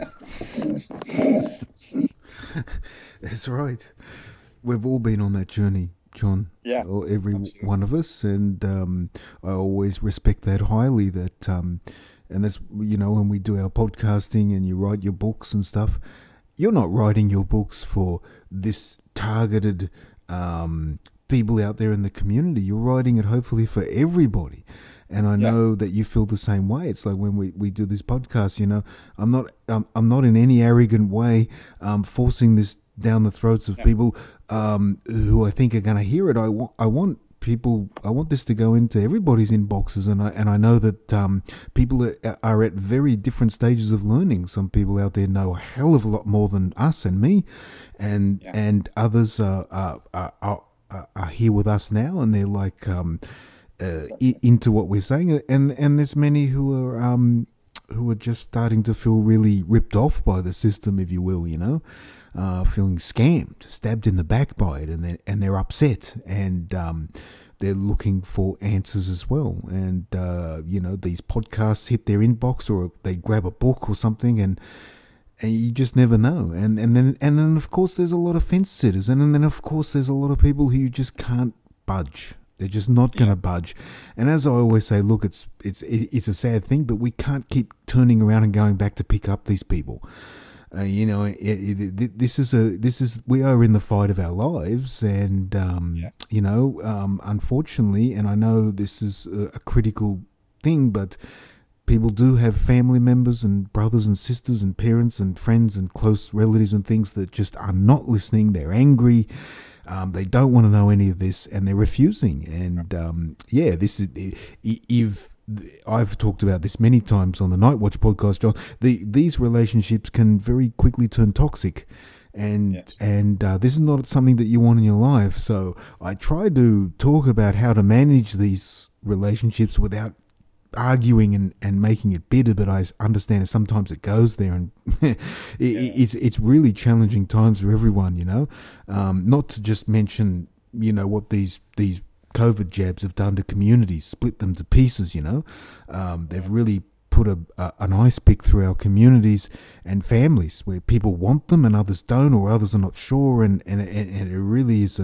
That's right. We've all been on that journey, John. Yeah. Or every absolutely. one of us. And I always respect that highly. That and that's, when we do our podcasting and you write your books and stuff, you're not writing your books for this targeted people out there in the community. You're writing it hopefully for everybody. And I know that you feel the same way. It's like when we do this podcast, I'm not in any arrogant way forcing this down the throats of people who I think are going to hear it. I want people. I want this to go into everybody's inboxes, and I know that people are at very different stages of learning. Some people out there know a hell of a lot more than us and me, and others are here with us now, and they're like into what we're saying, and there's many who are just starting to feel really ripped off by the system, if you will, feeling scammed, stabbed in the back by it, and they're upset, and they're looking for answers as well. And these podcasts hit their inbox, or they grab a book or something, and you just never know. And then of course there's a lot of fence sitters, and then of course there's a lot of people who just can't budge. They're just not going to budge. And as I always say, look, it's a sad thing, but we can't keep turning around and going back to pick up these people. We are in the fight of our lives, and unfortunately, and I know this is a critical thing, but people do have family members and brothers and sisters and parents and friends and close relatives and things that just are not listening. They're angry. They don't want to know any of this, and they're refusing. And this is, if I've talked about this many times on the Night Watch podcast, John. These relationships can very quickly turn toxic, and this is not something that you want in your life. So I try to talk about how to manage these relationships without arguing and making it bitter, but I understand that sometimes it goes there, and it's really challenging times for everyone, not to just mention what these COVID jabs have done to communities, split them to pieces. They've really put an ice pick through our communities and families, where people want them and others don't, or others are not sure, and it really is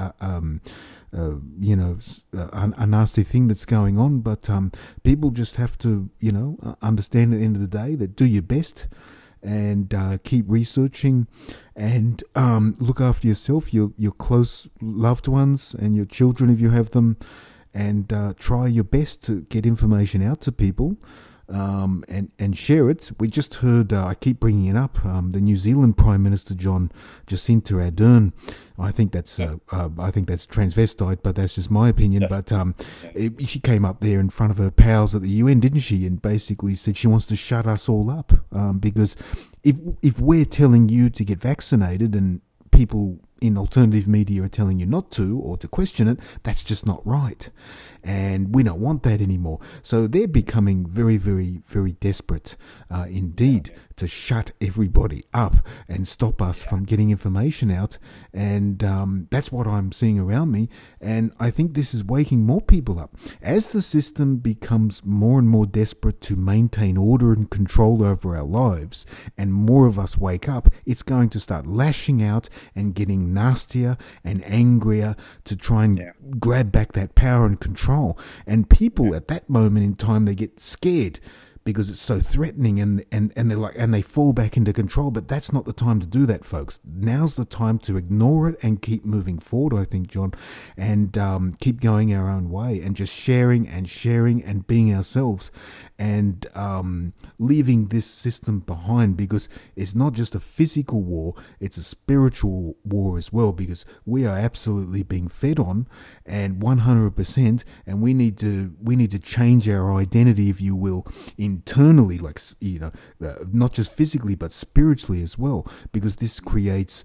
a nasty thing that's going on. But people just have to understand at the end of the day that do your best, and keep researching, and look after yourself, your close loved ones, and your children if you have them, and try your best to get information out to people. And share it. We just heard, I keep bringing it up, the New Zealand Prime Minister, John, Jacinta Ardern. I think that's transvestite, but that's just my opinion. But she came up there in front of her pals at the UN, didn't she? And basically said she wants to shut us all up, because if we're telling you to get vaccinated and people in alternative media are telling you not to, or to question it, that's just not right. And we don't want that anymore. So they're becoming very, very, very desperate indeed to shut everybody up and stop us from getting information out. And that's what I'm seeing around me. And I think this is waking more people up. As the system becomes more and more desperate to maintain order and control over our lives, and more of us wake up, it's going to start lashing out and getting nastier and angrier to try and grab back that power and control. And people at that moment in time, they get scared because it's so threatening, and they're like, and they fall back into control. But that's not the time to do that, folks. Now's the time to ignore it and keep moving forward, I think, John, and keep going our own way, and just sharing and being ourselves, and leaving this system behind, because it's not just a physical war, it's a spiritual war as well, because we are absolutely being fed on, and 100%, and we need to change our identity, if you will, internally, like, not just physically but spiritually as well, because this creates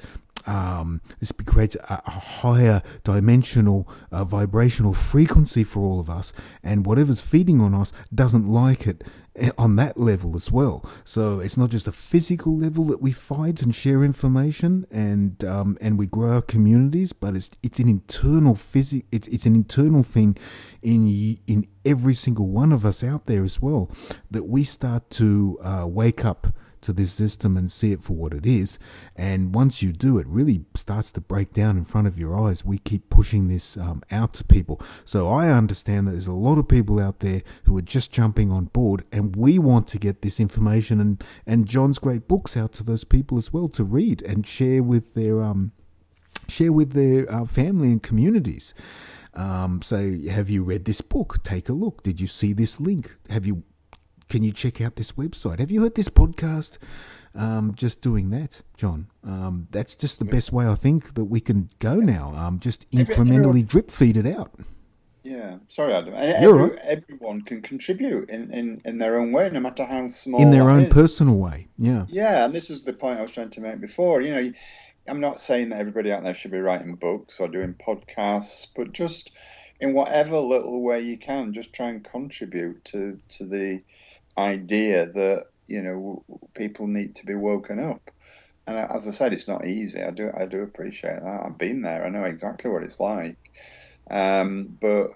a higher dimensional vibrational frequency for all of us, and whatever's feeding on us doesn't like it on that level as well. So it's not just a physical level that we fight and share information and we grow our communities, but it's an internal it's an internal thing in every single one of us out there as well, that we start to wake up to this system and see it for what it is. And once you do, it really starts to break down in front of your eyes. We keep pushing this out to people. So I understand that there's a lot of people out there who are just jumping on board, and we want to get this information and John's great books out to those people as well, to read and share with their family and communities. So have you read this book? Take a look. Did you see this link? Can you check out this website? Have you heard this podcast? Just doing that, John. That's just the best way I think that we can go now. Just incrementally drip feed it out. Yeah, sorry, Adam. Everyone can contribute in their own way, no matter how small. In their own personal way, yeah. Yeah, and this is the point I was trying to make before. I'm not saying that everybody out there should be writing books or doing podcasts, but just in whatever little way you can, just try and contribute to the idea that people need to be woken up. And as I said, it's not easy. I do appreciate that. I've been there. I know exactly what it's like. But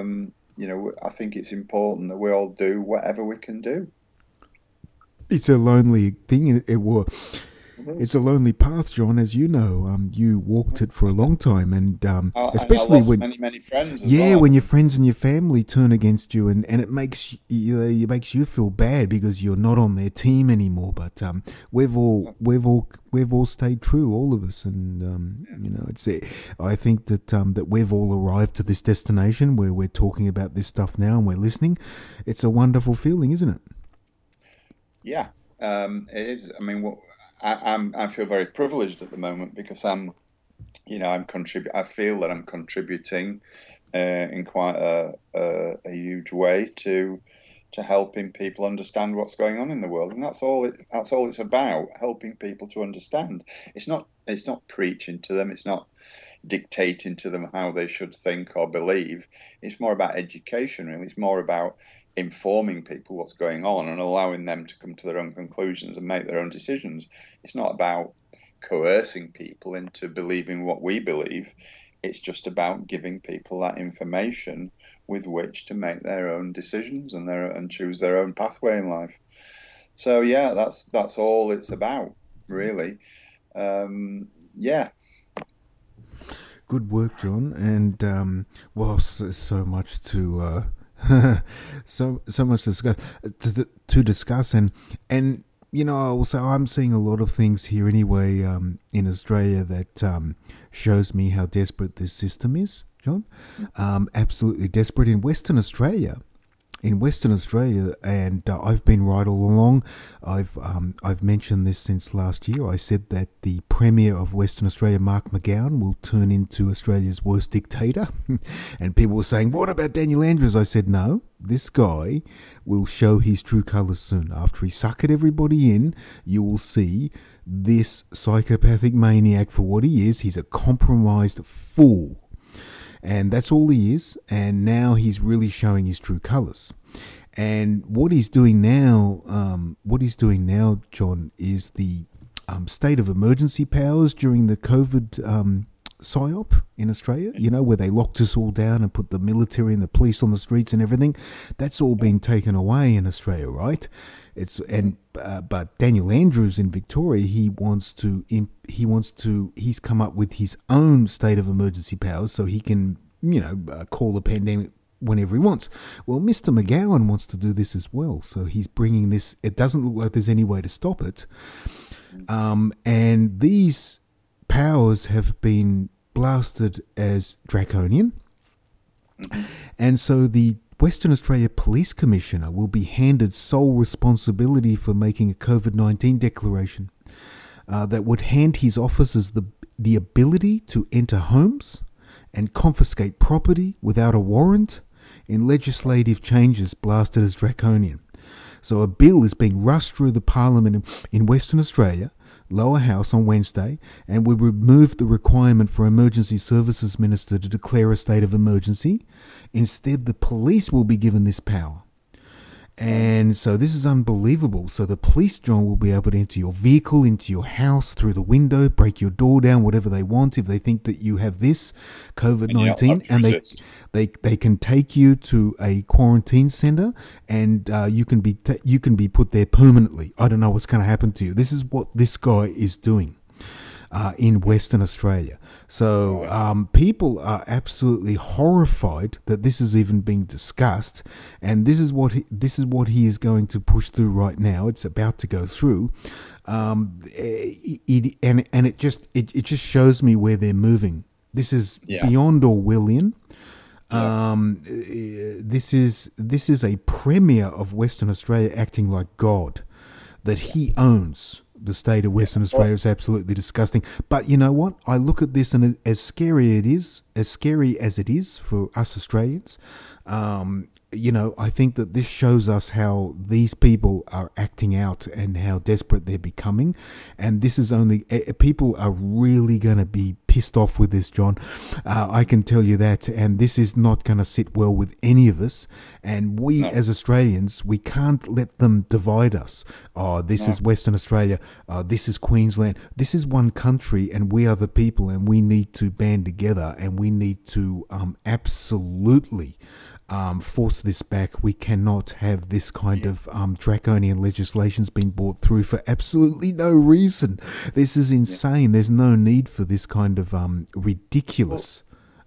I think it's important that we all do whatever we can do. It's a lonely thing. It's a lonely path, John, as you know. You walked it for a long time, and especially and I lost when many friends. As well. When your friends and your family turn against you, and it makes you feel bad because you're not on their team anymore. But we've all stayed true, all of us, and I think that we've all arrived to this destination where we're talking about this stuff now and we're listening. It's a wonderful feeling, isn't it? Yeah, it is. I mean, I feel very privileged at the moment because I feel that I'm contributing in quite a huge way to helping people understand what's going on in the world, and that's all it's about, helping people to understand. It's not preaching to them. It's not dictating to them how they should think or believe. It's more about education, really. It's more about informing people what's going on and allowing them to come to their own conclusions and make their own decisions. It's not about coercing people into believing what we believe. It's just about giving people that information with which to make their own decisions and choose their own pathway in life. So yeah, that's all it's about, really. Yeah. Good work, John. And so much to so much to discuss, and also I'm seeing a lot of things here anyway in Australia that shows me how desperate this system is, John. Absolutely desperate in Western Australia. And I've been right all along. I've mentioned this since last year. I said that the Premier of Western Australia, Mark McGowan, will turn into Australia's worst dictator. And people were saying, what about Daniel Andrews? I said, no, this guy will show his true colours soon. After he suckered everybody in, you will see this psychopathic maniac for what he is. He's a compromised fool. And that's all he is. And now he's really showing his true colours. And what he's doing now, John, is the state of emergency powers during the COVID PSYOP in Australia, where they locked us all down and put the military and the police on the streets and everything. That's all been taken away in Australia, right? But Daniel Andrews in Victoria, he's come up with his own state of emergency powers so he can, call the pandemic whenever he wants. Well, Mr. McGowan wants to do this as well. So he's bringing this, it doesn't look like there's any way to stop it. And these powers have been blasted as draconian. And so the Western Australia Police Commissioner will be handed sole responsibility for making a COVID-19 declaration that would hand his officers the ability to enter homes and confiscate property without a warrant in legislative changes blasted as draconian. So a bill is being rushed through the Parliament in Western Australia, Lower House, on Wednesday, and will remove the requirement for Emergency Services Minister to declare a state of emergency. Instead, the police will be given this power. And so this is unbelievable. So the police, John, will be able to enter your vehicle, into your house, through the window, break your door down, whatever they want, if they think that you have this COVID-19, and they can take you to a quarantine centre, and you can be put there permanently. I don't know what's going to happen to you. This is what this guy is doing in Western Australia. So people are absolutely horrified that this is even being discussed, and this is what he is going to push through right now. It's about to go through, it just shows me where they're moving. This is beyond Orwellian. This is a premier of Western Australia acting like God, that he owns The state of Western Australia is absolutely disgusting. But you know what? I look at this, and as scary as it is for us Australians, I think that this shows us how these people are acting out and how desperate they're becoming. And this is people are really going to be pissed off with this, John. I can tell you that. And this is not going to sit well with any of us. And we as Australians, we can't let them divide us. This is Western Australia. This is Queensland. This is one country, and we are the people, and we need to band together, and we need to absolutely force this back. We cannot have this kind of draconian legislations being brought through for absolutely no reason. This is insane. There's no need for this kind of ridiculous.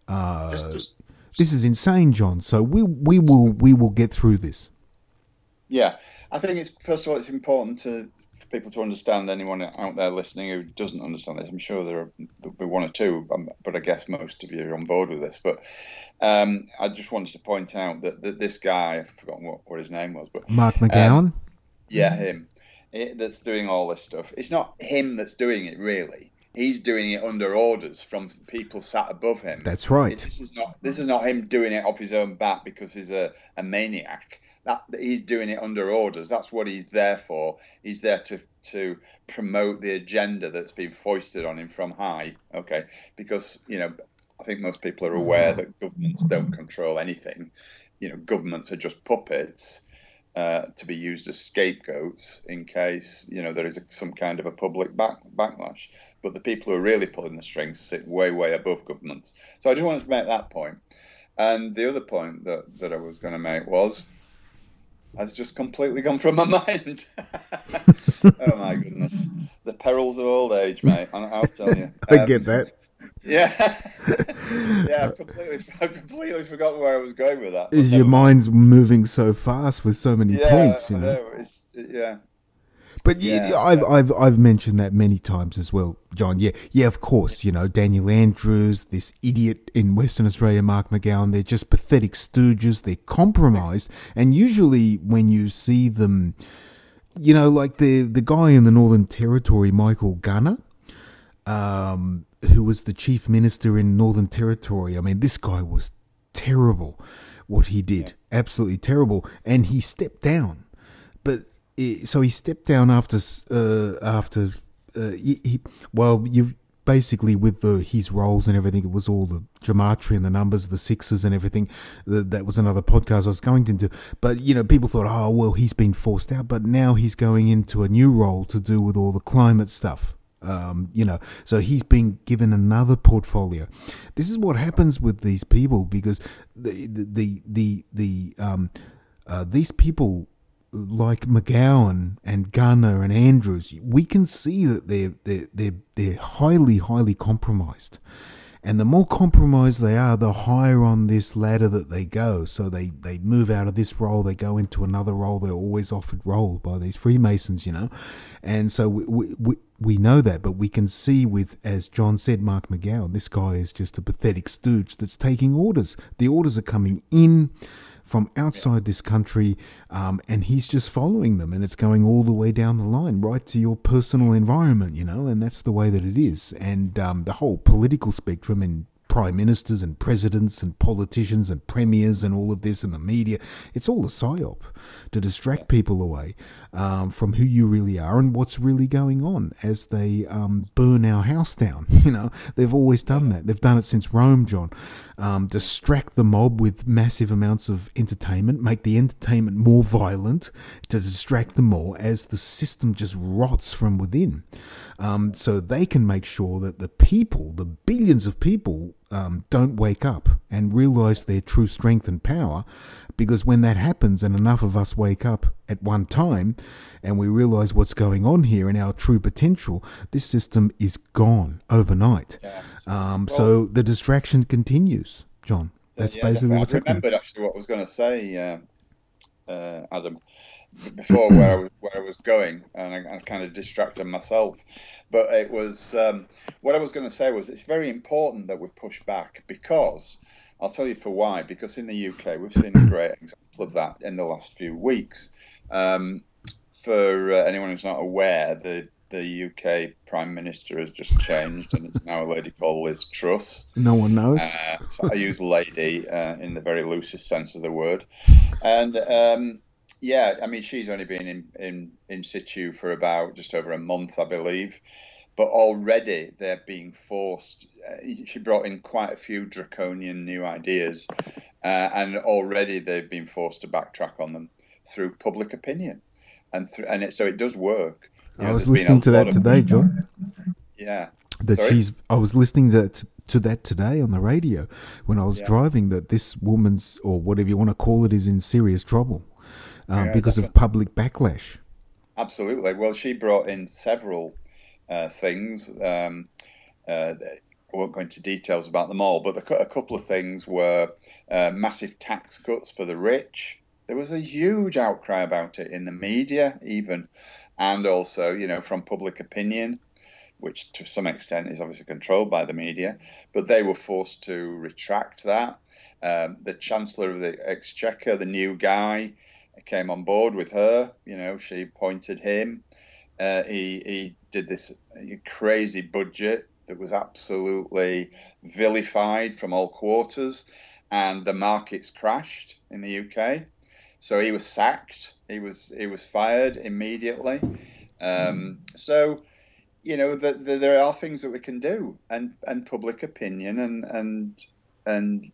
This is insane, John. So we will get through this. Yeah, I think it's first of all it's important for people to understand. Anyone out there listening who doesn't understand this, I'm sure there'll be one or two, but I guess most of you are on board with this. But I just wanted to point out that this guy, I've forgotten what his name was, but Mark McGowan. Him. That's doing all this stuff. It's not him that's doing it, really. He's doing it under orders from people sat above him. That's right. This is not him doing it off his own bat because he's a maniac. That he's doing it under orders. That's what he's there for. He's there to promote the agenda that's been foisted on him from high. Okay, because I think most people are aware that governments don't control anything. Governments are just puppets to be used as scapegoats in case there is some kind of a public backlash. But the people who are really pulling the strings sit way, way above governments. So I just wanted to make that point. And the other point that I was going to make has just completely gone from my mind. Oh my goodness, the perils of old age, mate. I'll tell you. I get that. Yeah, yeah. I've completely forgotten where I was going with that. Is your mind's moving so fast with so many points? But I've mentioned that many times as well, John. Yeah, of course. Daniel Andrews, this idiot in Western Australia, Mark McGowan. They're just pathetic stooges. They're compromised, and usually when you see them, like the guy in the Northern Territory, Michael Gunner, who was the chief minister in Northern Territory. I mean, this guy was terrible. What he did, absolutely terrible, and he stepped down. But so he stepped down after you've basically with his roles and everything. It was all the gematria and the numbers, the sixes and everything. That was another podcast I was going into. But people thought, oh well, he's been forced out. But now he's going into a new role to do with all the climate stuff. So he's been given another portfolio. This is what happens with these people because these people like McGowan and Gunner and Andrews, we can see that they're highly, highly compromised. And the more compromised they are, the higher on this ladder that they go. So they move out of this role, they go into another role. They're always offered role by these Freemasons, And so we know that, but we can see with, as John said, Mark McGowan, this guy is just a pathetic stooge that's taking orders. The orders are coming in from outside this country, and he's just following them, and it's going all the way down the line, right to your personal environment, and that's the way that it is. And the whole political spectrum and prime ministers and presidents and politicians and premiers and all of this and the media, it's all a psyop to distract people away from who you really are and what's really going on as they burn our house down. They've always done that. They've done it since Rome, John. Distract the mob with massive amounts of entertainment, make the entertainment more violent to distract them more as the system just rots from within. So they can make sure that the people, the billions of people, don't wake up and realize their true strength and power, because when that happens and enough of us wake up at one time and we realize what's going on here and our true potential, this system is gone overnight. So the distraction continues, John. That's basically what's happening. I remembered actually what I was going to say, Adam, before where I was going, and I kind of distracted myself. But it was what I was going to say was it's very important that we push back, because I'll tell you for why. Because in the UK we've seen a great example of that in the last few weeks. For anyone who's not aware, the the UK Prime Minister has just changed, and it's now a lady called Liz Truss. No one knows. So I use lady in the very loosest sense of the word. And yeah, I mean, she's only been in situ for about just over a month, I believe. But already they're being forced. She brought in quite a few draconian new ideas, and already they've been forced to backtrack on them through public opinion, so it does work. I was listening to that today, John. Yeah, I was listening to that today on the radio when I was driving. That this woman's, or whatever you want to call it, is in serious trouble because of public backlash. Absolutely. Well, she brought in several things. I won't go into details about them all, but a couple of things were massive tax cuts for the rich. There was a huge outcry about it in the media, even, and also, from public opinion, which to some extent is obviously controlled by the media. But they were forced to retract that. The Chancellor of the Exchequer, the new guy, came on board with her. She appointed him. He did this crazy budget that was absolutely vilified from all quarters, and the markets crashed in the UK. So he was sacked. He was fired immediately. So there are things that we can do, and public opinion and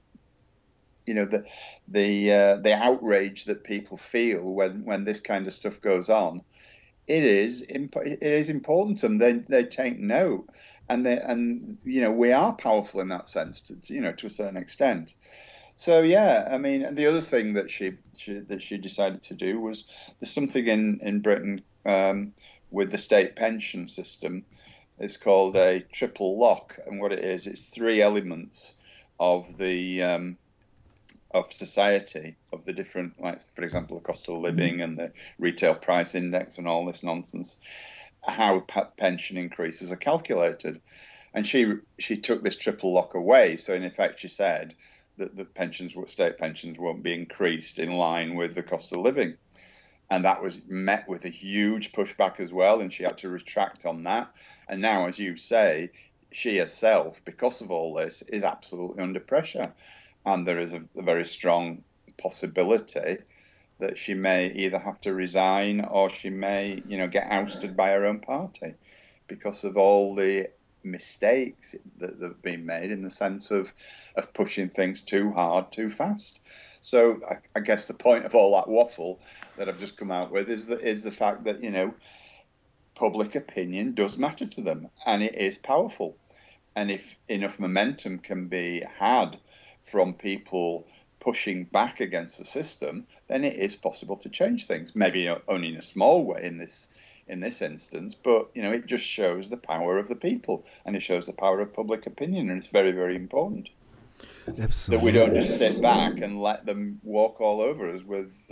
the outrage that people feel when this kind of stuff goes on. It is important to them. They take note, and we are powerful in that sense, to a certain extent. So yeah, I mean, the other thing that she decided to do was, there's something in Britain with the state pension system. It's called a triple lock, and what it is, it's three elements of the of society, of the different, like, for example, the cost of living and the retail price index and all this nonsense, how pension increases are calculated. And she took this triple lock away. So in effect, she said that the state pensions won't be increased in line with the cost of living. And that was met with a huge pushback as well, and she had to retract on that. And now, as you say, she herself, because of all this, is absolutely under pressure. And there is a very strong possibility that she may either have to resign, or she may, get ousted by her own party because of all the mistakes that have been made in the sense of pushing things too hard, too fast. So I guess the point of all that waffle that I've just come out with is the fact that, public opinion does matter to them, and it is powerful. And if enough momentum can be had from people pushing back against the system, then it is possible to change things. Maybe only in a small way in this instance, but it just shows the power of the people, and it shows the power of public opinion, and it's very, very important. Absolutely. That we don't just sit back and let them walk all over us with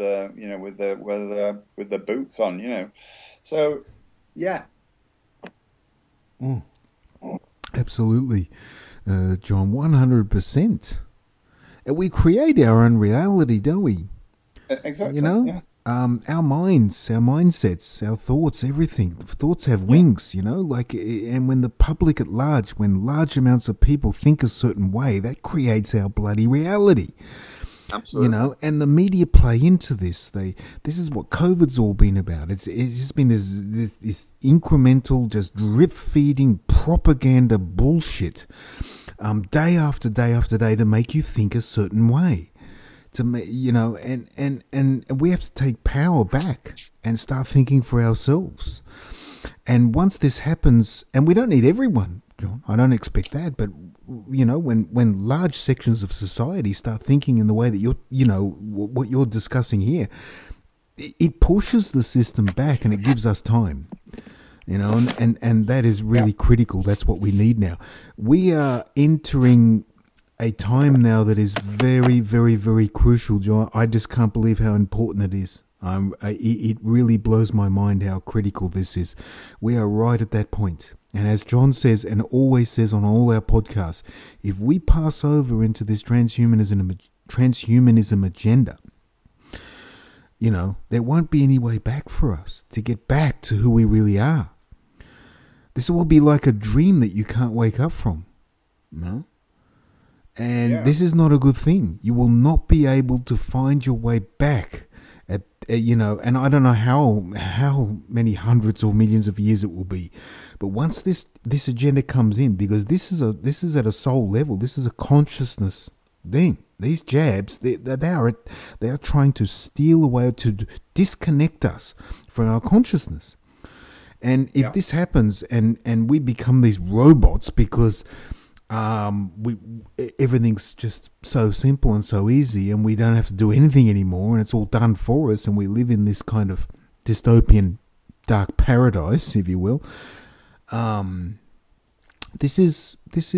the boots on, So, yeah. Absolutely, John. 100%. We create our own reality, don't we? Exactly. Yeah. Our minds, our mindsets, our thoughts, everything. Thoughts have wings, and when the public at large, when large amounts of people think a certain way, that creates our bloody reality. Absolutely. And the media play into this. This is what COVID's all been about. It's just been this incremental, just drip feeding propaganda bullshit, day after day after day, to make you think a certain way. And we have to take power back and start thinking for ourselves. And once this happens, and we don't need everyone, John, I don't expect that, but when large sections of society start thinking in the way that what you're discussing here, it pushes the system back, and it gives us time. And that is really critical. That's what we need now. We are entering a time now that is very, very, very crucial, John. I just can't believe how important it is. It really blows my mind how critical this is. We are right at that point. And as John says, and always says on all our podcasts, if we pass over into this transhumanism agenda, there won't be any way back for us to get back to who we really are. This will be like a dream that you can't wake up from. No? And this is not a good thing. You will not be able to find your way back at and I don't know how many hundreds or millions of years it will be. But once this agenda comes in, because this is at a soul level, this is a consciousness thing. These jabs, they are trying to steal away, to disconnect us from our consciousness. And if this happens and we become these robots because everything's just so simple and so easy, and we don't have to do anything anymore, and it's all done for us, and we live in this kind of dystopian dark paradise, if you will. This is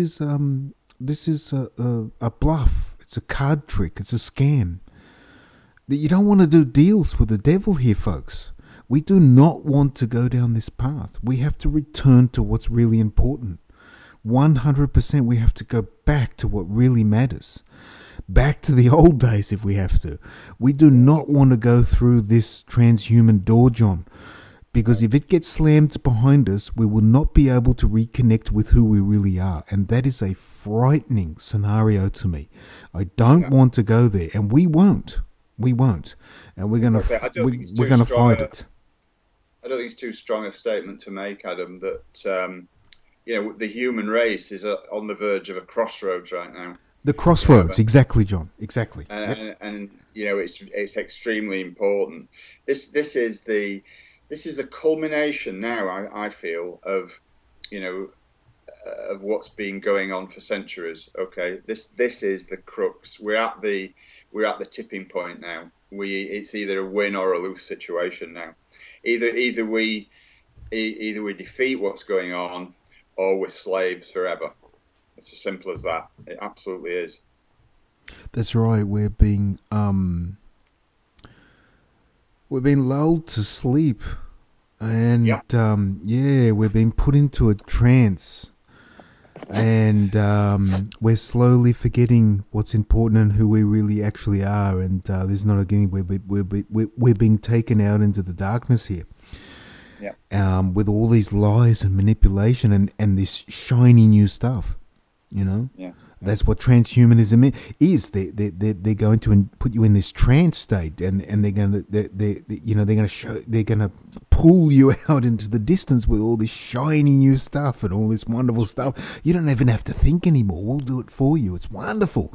a bluff. It's a card trick. It's a scam. That you don't want to do deals with the devil here, folks. We do not want to go down this path. We have to return to what's really important. 100%, we have to go back to what really matters. Back to the old days if we have to. We do not want to go through this transhuman door, John. Because if it gets slammed behind us, we will not be able to reconnect with who we really are. And that is a frightening scenario to me. I don't want to go there. And we won't. We won't. And we're going to fight it. I don't think it's too strong a statement to make, Adam, that the human race is on the verge of a crossroads right now. The crossroads, exactly, John, exactly. And it's extremely important. This is the culmination now, I feel, of what's been going on for centuries. Okay, this is the crux. We're at the tipping point now. It's either a win or a lose situation now. Either we defeat what's going on, or we're slaves forever. It's as simple as that. It absolutely is. That's right. We're being lulled to sleep, and we're being put into a trance, and we're slowly forgetting what's important and who we really actually are. And there's not a getting. We're being taken out into the darkness here. With all these lies and manipulation and this shiny new stuff, That's what transhumanism is. They're going to put you in this trance state, and they're going to pull you out into the distance with all this shiny new stuff and all this wonderful stuff. You don't even have to think anymore. We'll do it for you. It's wonderful.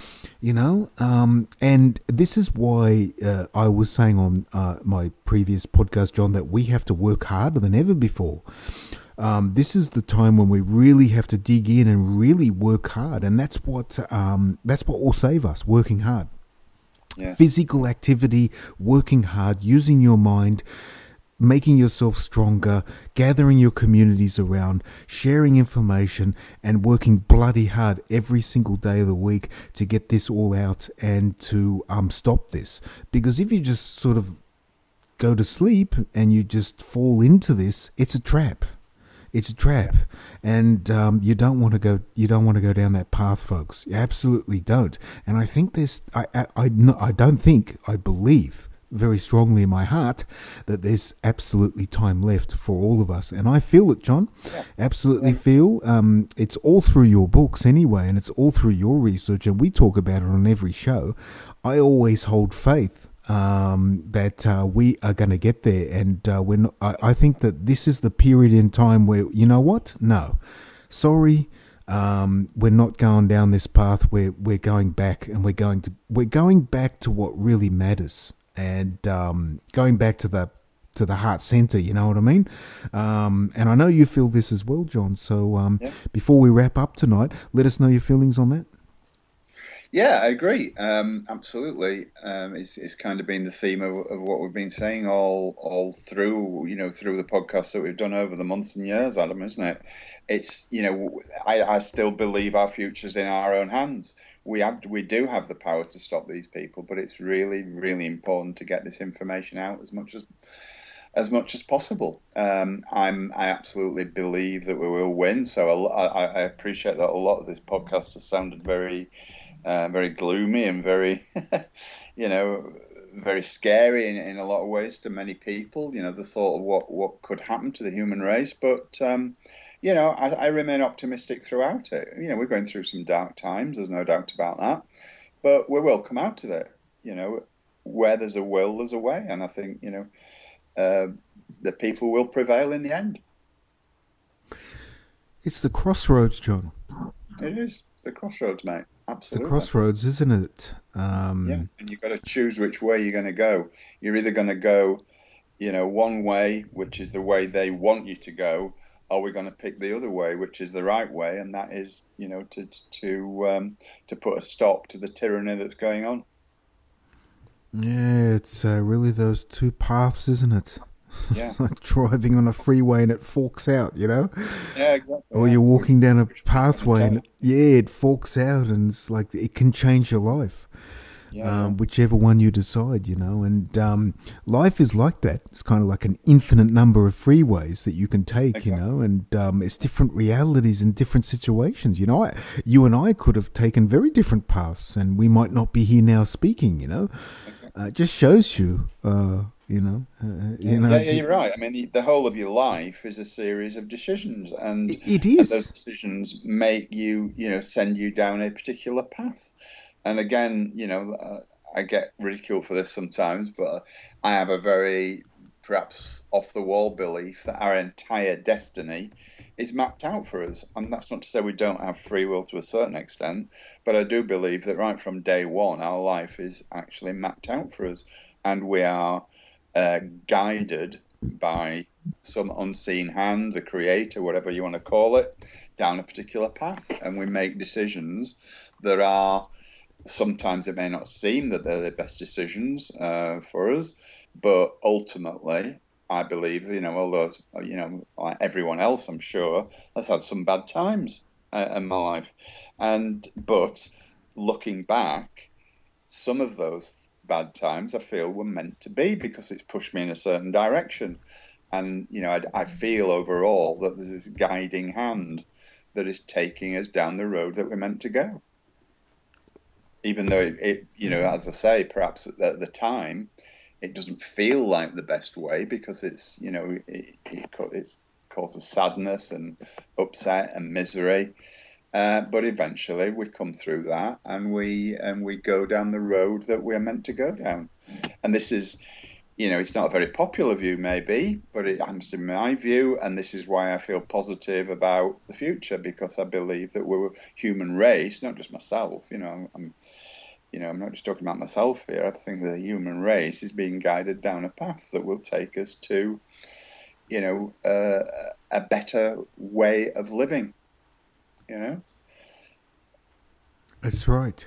And this is why I was saying on my previous podcast, John, that we have to work harder than ever before. This is the time when we really have to dig in and really work hard, and that's what will save us. Working hard, physical activity, working hard, using your mind, making yourself stronger, gathering your communities around, sharing information, and working bloody hard every single day of the week to get this all out and to stop this. Because if you just sort of go to sleep and you just fall into this, it's a trap. It's a trap, and you don't want to go. You don't want to go down that path, folks. You absolutely don't. And I think I believe very strongly in my heart that there's absolutely time left for all of us, and I feel it, John. Absolutely feel. It's all through your books anyway, and it's all through your research, and we talk about it on every show. I always hold faith that we are going to get there, and I think that this is the period in time where, you know what? No, sorry, we're not going down this path. We're going back, and we're going back to what really matters, and going back to the heart center. You know what I mean? And I know you feel this as well, John. So before we wrap up tonight, let us know your feelings on that. Yeah, I agree. Absolutely. It's kind of been the theme of what we've been saying all through, through the podcasts that we've done over the months and years, Adam, isn't it? It's, I still believe our future's in our own hands. We do have the power to stop these people, but it's really, really important to get this information out as much as possible. I absolutely believe that we will win. So I appreciate that a lot of this podcast has sounded very gloomy and very, very scary in a lot of ways to many people. You know, the thought of what could happen to the human race, but you know, I remain optimistic throughout it. You know, we're going through some dark times. There's no doubt about that, but we will come out of it. You know, where there's a will, there's a way, and I think, you know, the people will prevail in the end. It's the crossroads, John. It is. It's the crossroads, mate. Absolutely. It's the crossroads, isn't it? Yeah, and you've got to choose which way you're going to go. You're either going to go, you know, one way, which is the way they want you to go, or we're going to pick the other way, which is the right way, and that is, you know, to put a stop to the tyranny that's going on. Yeah, it's really those two paths, isn't it? Yeah. It's like driving on a freeway and it forks out, you know? Yeah, exactly. Or you're walking down a pathway and it forks out, and it's like it can change your life. Yeah. Whichever one you decide, you know. And life is like that. It's kind of like an infinite number of freeways that you can take, exactly. You know, and it's different realities in different situations. You know, you and I could have taken very different paths, and we might not be here now speaking, you know. Exactly. It just shows you, you know. Yeah, you're right. I mean, the whole of your life is a series of decisions, and it is. And those decisions make you, you know, send you down a particular path. And again, you know, I get ridiculed for this sometimes, but I have a very perhaps off-the-wall belief that our entire destiny is mapped out for us. And that's not to say we don't have free will to a certain extent, but I do believe that right from day one, our life is actually mapped out for us. And we are guided by some unseen hand, the creator, whatever you want to call it, down a particular path. And we make decisions that are... Sometimes it may not seem that they're the best decisions for us, but ultimately, I believe, you know, although, you know, like everyone else, I'm sure, has had some bad times in my life. But looking back, some of those bad times I feel were meant to be, because it's pushed me in a certain direction. And, you know, I feel overall that there's this guiding hand that is taking us down the road that we're meant to go. Even though it, you know, as I say, perhaps at the time, it doesn't feel like the best way, because it's, you know, it causes sadness and upset and misery. But eventually we come through that, and we go down the road that we're meant to go down. And this is, you know, it's not a very popular view maybe, but it happens to be my view, and this is why I feel positive about the future, because I believe that we're a human race, not just myself. You know, I'm not just talking about myself here. I think the human race is being guided down a path that will take us to, you know, a better way of living. You know, that's right.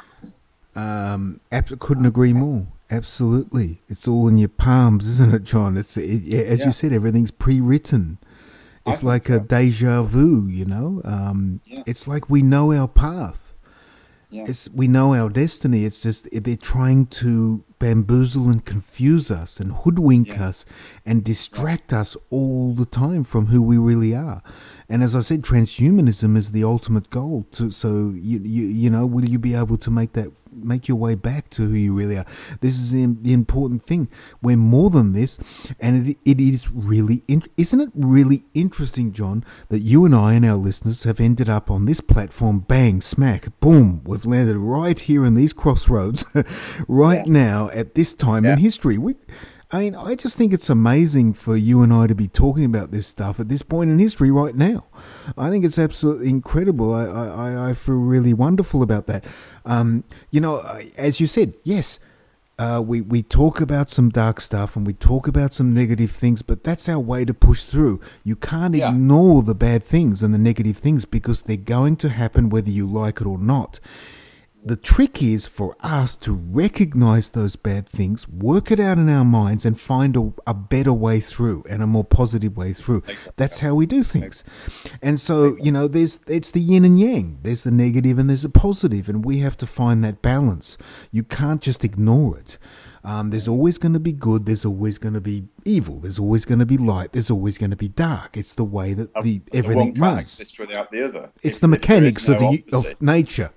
Couldn't agree more. Absolutely, it's all in your palms, isn't it, John? As you said, everything's pre-written. It's like a deja vu, you know. It's like we know our path. Yeah. We know our destiny. It's just they're trying to bamboozle and confuse us and hoodwink us and distract us all the time from who we really are. And as I said, transhumanism is the ultimate goal. So you know, will you be able to make your way back to who you really are? This is the important thing. We're more than this, and it is really isn't it really interesting, John, that you and I and our listeners have ended up on this platform, bang, smack, boom, we've landed right here in these crossroads right now at this time in history. I just think it's amazing for you and I to be talking about this stuff at this point in history right now. I think it's absolutely incredible. I feel really wonderful about that. You know, as you said, yes, we talk about some dark stuff and we talk about some negative things, but that's our way to push through. You can't ignore the bad things and the negative things, because they're going to happen whether you like it or not. The trick is for us to recognize those bad things, work it out in our minds, and find a better way through and a more positive way through. Exactly. That's how we do things. And so, you know, it's the yin and yang. There's the negative and there's the positive, and we have to find that balance. You can't just ignore it. There's always going to be good. There's always going to be evil. There's always going to be light. There's always going to be dark. It's the way that everything runs. Exist without the other. It's the mechanics of nature.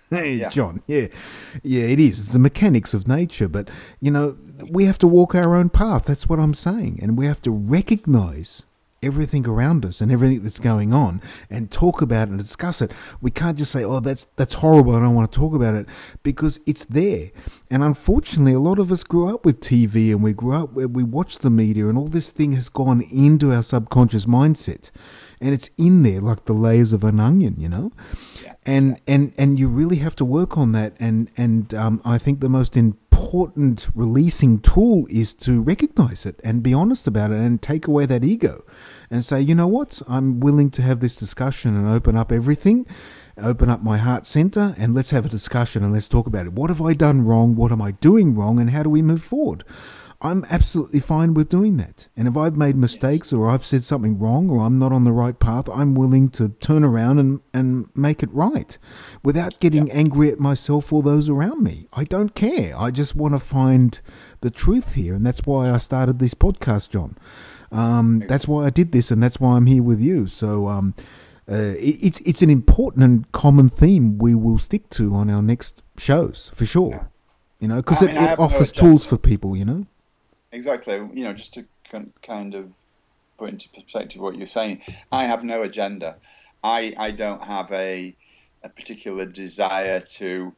Hey, John, yeah, it is. It's the mechanics of nature, but, we have to walk our own path. That's what I'm saying. And we have to recognize everything around us and everything that's going on and talk about it and discuss it. We can't just say, oh, that's horrible, I don't want to talk about it, because it's there. And unfortunately, a lot of us grew up with TV and we grew up where we watch the media, and all this thing has gone into our subconscious mindset. And it's in there like the layers of an onion, Yeah. And you really have to work on that. And I think the most important releasing tool is to recognize it and be honest about it and take away that ego and say, you know what, I'm willing to have this discussion and open up everything, open up my heart center, and let's have a discussion and let's talk about it. What have I done wrong? What am I doing wrong? And how do we move forward? I'm absolutely fine with doing that. And if I've made mistakes or I've said something wrong or I'm not on the right path, I'm willing to turn around and make it right without getting angry at myself or those around me. I don't care. I just want to find the truth here. And that's why I started this podcast, John. That's why I did this, and that's why I'm here with you. So it's an important and common theme we will stick to on our next shows, for sure. Because it offers tools for people, Exactly. Just to kind of put into perspective what you're saying, I have no agenda. I don't have a particular desire to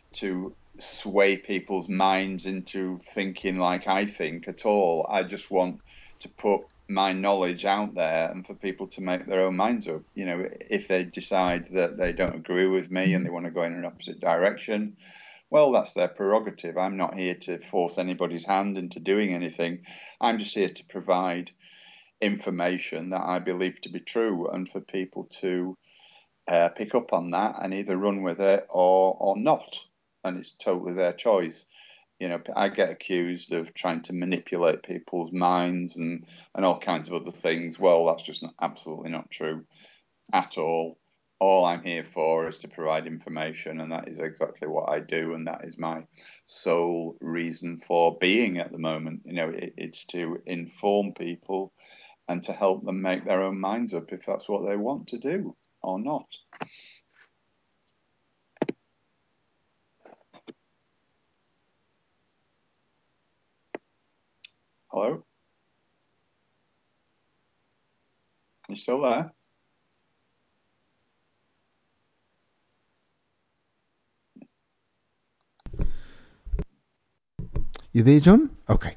sway people's minds into thinking like I think at all. I just want to put my knowledge out there and for people to make their own minds up. If they decide that they don't agree with me and they want to go in an opposite direction, well, that's their prerogative. I'm not here to force anybody's hand into doing anything. I'm just here to provide information that I believe to be true and for people to pick up on that and either run with it or not. And it's totally their choice. I get accused of trying to manipulate people's minds and all kinds of other things. Well, that's just absolutely not true at all. All I'm here for is to provide information, and that is exactly what I do, and that is my sole reason for being at the moment. It's to inform people and to help them make their own minds up if that's what they want to do or not. Hello? You still there? You there, John? Okay.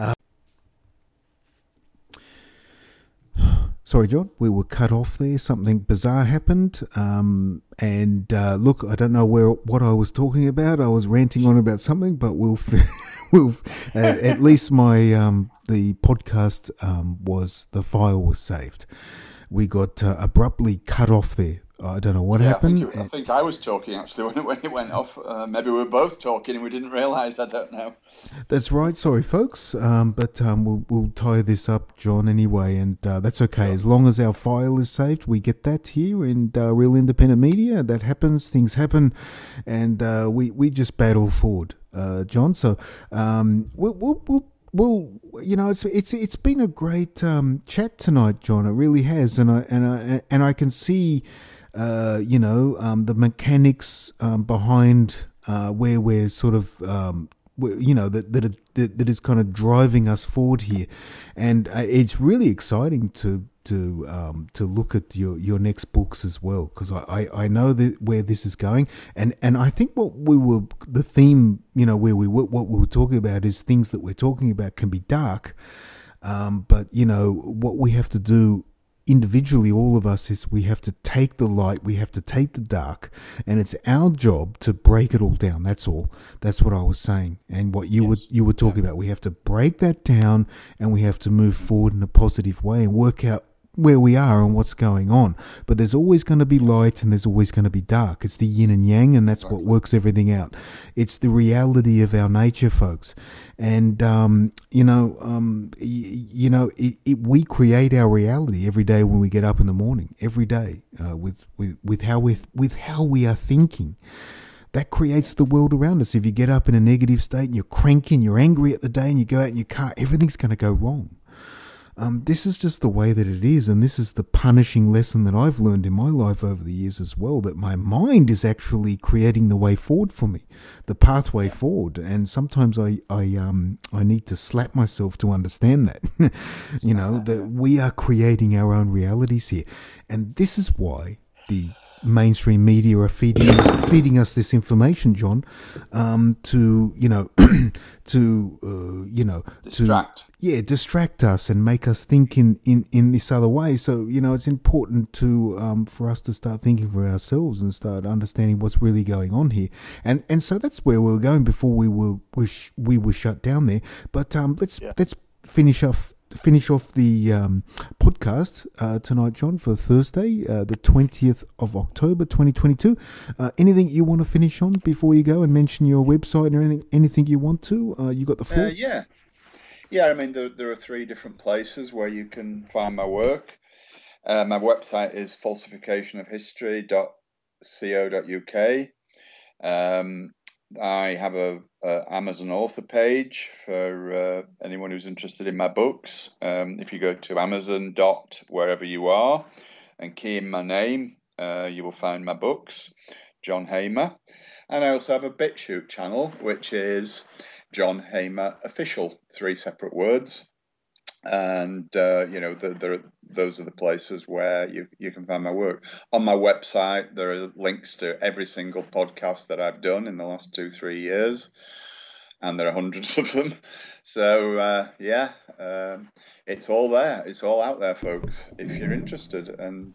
Sorry, John. We were cut off there. Something bizarre happened. Look, I don't know what I was talking about. I was ranting on about something, but we'll at least my the podcast the file was saved. We got abruptly cut off there. I don't know what happened. I think I was talking actually when it went off. Maybe we were both talking and we didn't realise. I don't know. That's right. Sorry, folks. But we'll tie this up, John, anyway, and that's okay. Sure. As long as our file is saved, we get that here in Real Independent Media. That happens. Things happen, and we just battle forward, John. So Well, it's been a great chat tonight, John. It really has, and I can see, the mechanics behind where we're sort of, that is kind of driving us forward here, and it's really exciting to look at your next books as well, because I know that where this is going, and I think what we were talking about is things that we're talking about can be dark, but what we have to do individually, all of us, is we have to take the light, we have to take the dark, and it's our job to break it all down. That's all. That's what I was saying, and what you were talking about. We have to break that down, and we have to move forward in a positive way and work out where we are and what's going on. But there's always going to be light and there's always going to be dark. It's the yin and yang, and that's what works everything out. It's the reality of our nature, folks. And we create our reality every day when we get up in the morning. Every day, with how we are thinking. That creates the world around us. If you get up in a negative state and you're cranking, you're angry at the day, and you go out in your car, everything's going to go wrong. this is just the way that it is, and this is the punishing lesson that I've learned in my life over the years as well, that my mind is actually creating the way forward for me, the pathway forward, and sometimes I need to slap myself to understand that, that we are creating our own realities here, and this is why the mainstream media are feeding us this information, John, to distract us and make us think in this other way. So it's important to for us to start thinking for ourselves and start understanding what's really going on here. And so that's where we were going before we were shut down there. But let's finish off the podcast tonight, John, for Thursday, the 20th of October, 2022. Anything you want to finish on before you go and mention your website or anything you want to? You got the floor? Yeah. I mean, there are 3 different places where you can find my work. My website is falsificationofhistory.co.uk. I have a Amazon author page for anyone who's interested in my books. If you go to Amazon wherever you are and key in my name, you will find my books, John Hamer. And I also have a BitChute channel, which is John Hamer Official, 3 separate words. And those are the places where you can find my work. On my website, there are links to every single podcast that I've done in the last 2-3 years, and there are hundreds of them. So it's all there. It's all out there, folks, if you're interested. And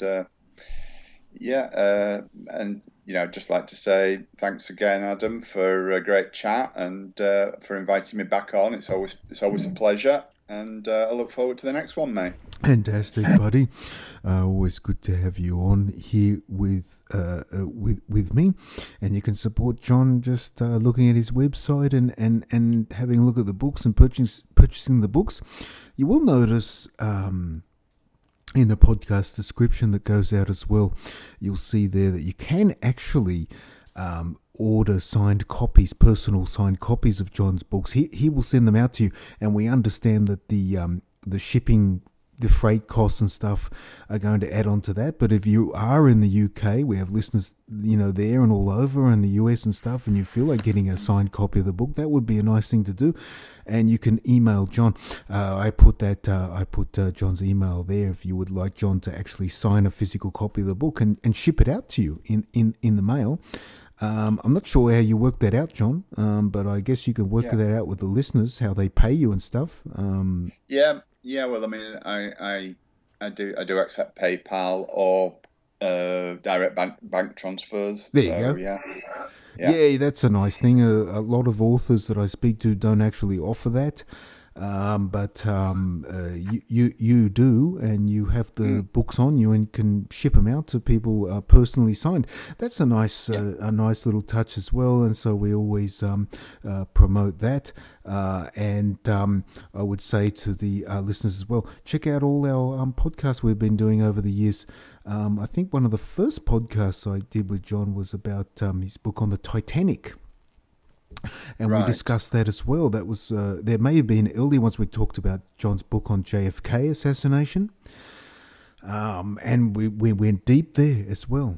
I'd just like to say thanks again, Adam, for a great chat and for inviting me back on. It's always a pleasure. And I look forward to the next one, mate. Fantastic, buddy. Always good to have you on here with me. And you can support John just looking at his website and having a look at the books and purchasing the books. You will notice in the podcast description that goes out as well, you'll see there that you can actually order signed copies, personal signed copies of John's books. He will send them out to you, and we understand that the shipping, the freight costs and stuff are going to add on to that. But if you are in the UK, we have listeners, there and all over, and the US and stuff, and you feel like getting a signed copy of the book, that would be a nice thing to do. And you can email John. I put John's email there if you would like John to actually sign a physical copy of the book and ship it out to you in the mail. I'm not sure how you work that out, John, but I guess you can work that out with the listeners, how they pay you and stuff. Well, I mean, I do accept PayPal or direct bank transfers. There you go. Yeah, that's a nice thing. A lot of authors that I speak to don't actually offer that. But you do, and you have the books on you and can ship them out to people personally signed. That's a nice little touch as well, and so we always promote that. And I would say to the listeners as well, check out all our podcasts we've been doing over the years. I think one of the first podcasts I did with John was about his book on the Titanic. And we discussed that as well. That was there may have been earlier ones we talked about John's book on JFK assassination, and we went deep there as well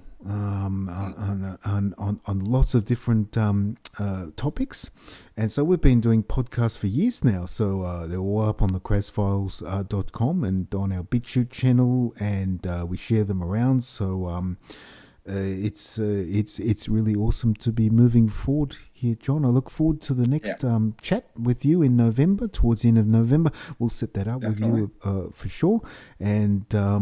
on lots of different topics. And so we've been doing podcasts for years now. So they're all up on the CrazFiles.com and on our BitChute channel, and we share them around. So. It's really awesome to be moving forward here, John. I look forward to the next chat with you in November, towards the end of November. We'll set that up with you for sure. And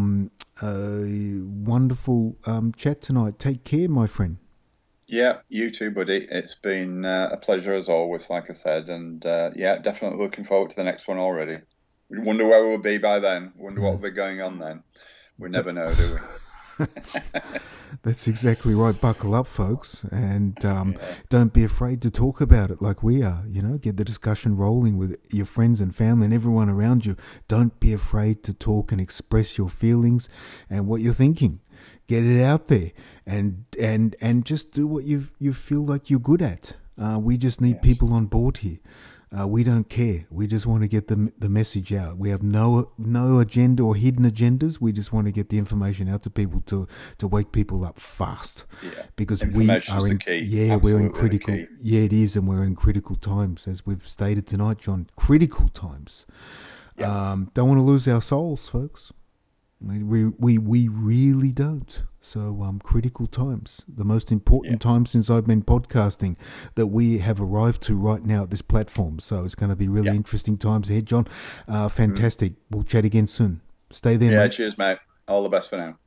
wonderful chat tonight. Take care, my friend. Yeah, you too, buddy. It's been a pleasure as always, like I said. And definitely looking forward to the next one already. We wonder where we'll be by then. Wonder what will be going on then. We never know, do we? That's exactly right. Buckle up, folks, and don't be afraid to talk about it like we are. Get the discussion rolling with your friends and family and everyone around you. Don't be afraid to talk and express your feelings and what you're thinking. Get it out there, and just do what you feel like you're good at. We just need people on board here. We don't care. We just want to get the message out. We have no agenda or hidden agendas. We just want to get the information out to people to wake people up fast. Yeah. Because we are in key. Yeah, Absolutely we're in critical. Yeah, it is, and we're in critical times, as we've stated tonight, John. Critical times. Yeah. Don't want to lose our souls, folks. We really don't. So critical times, the most important time since I've been podcasting that we have arrived to right now at this platform. So it's going to be really interesting times ahead, John. Fantastic. We'll chat again soon. Stay there, mate. Cheers, mate. All the best for now.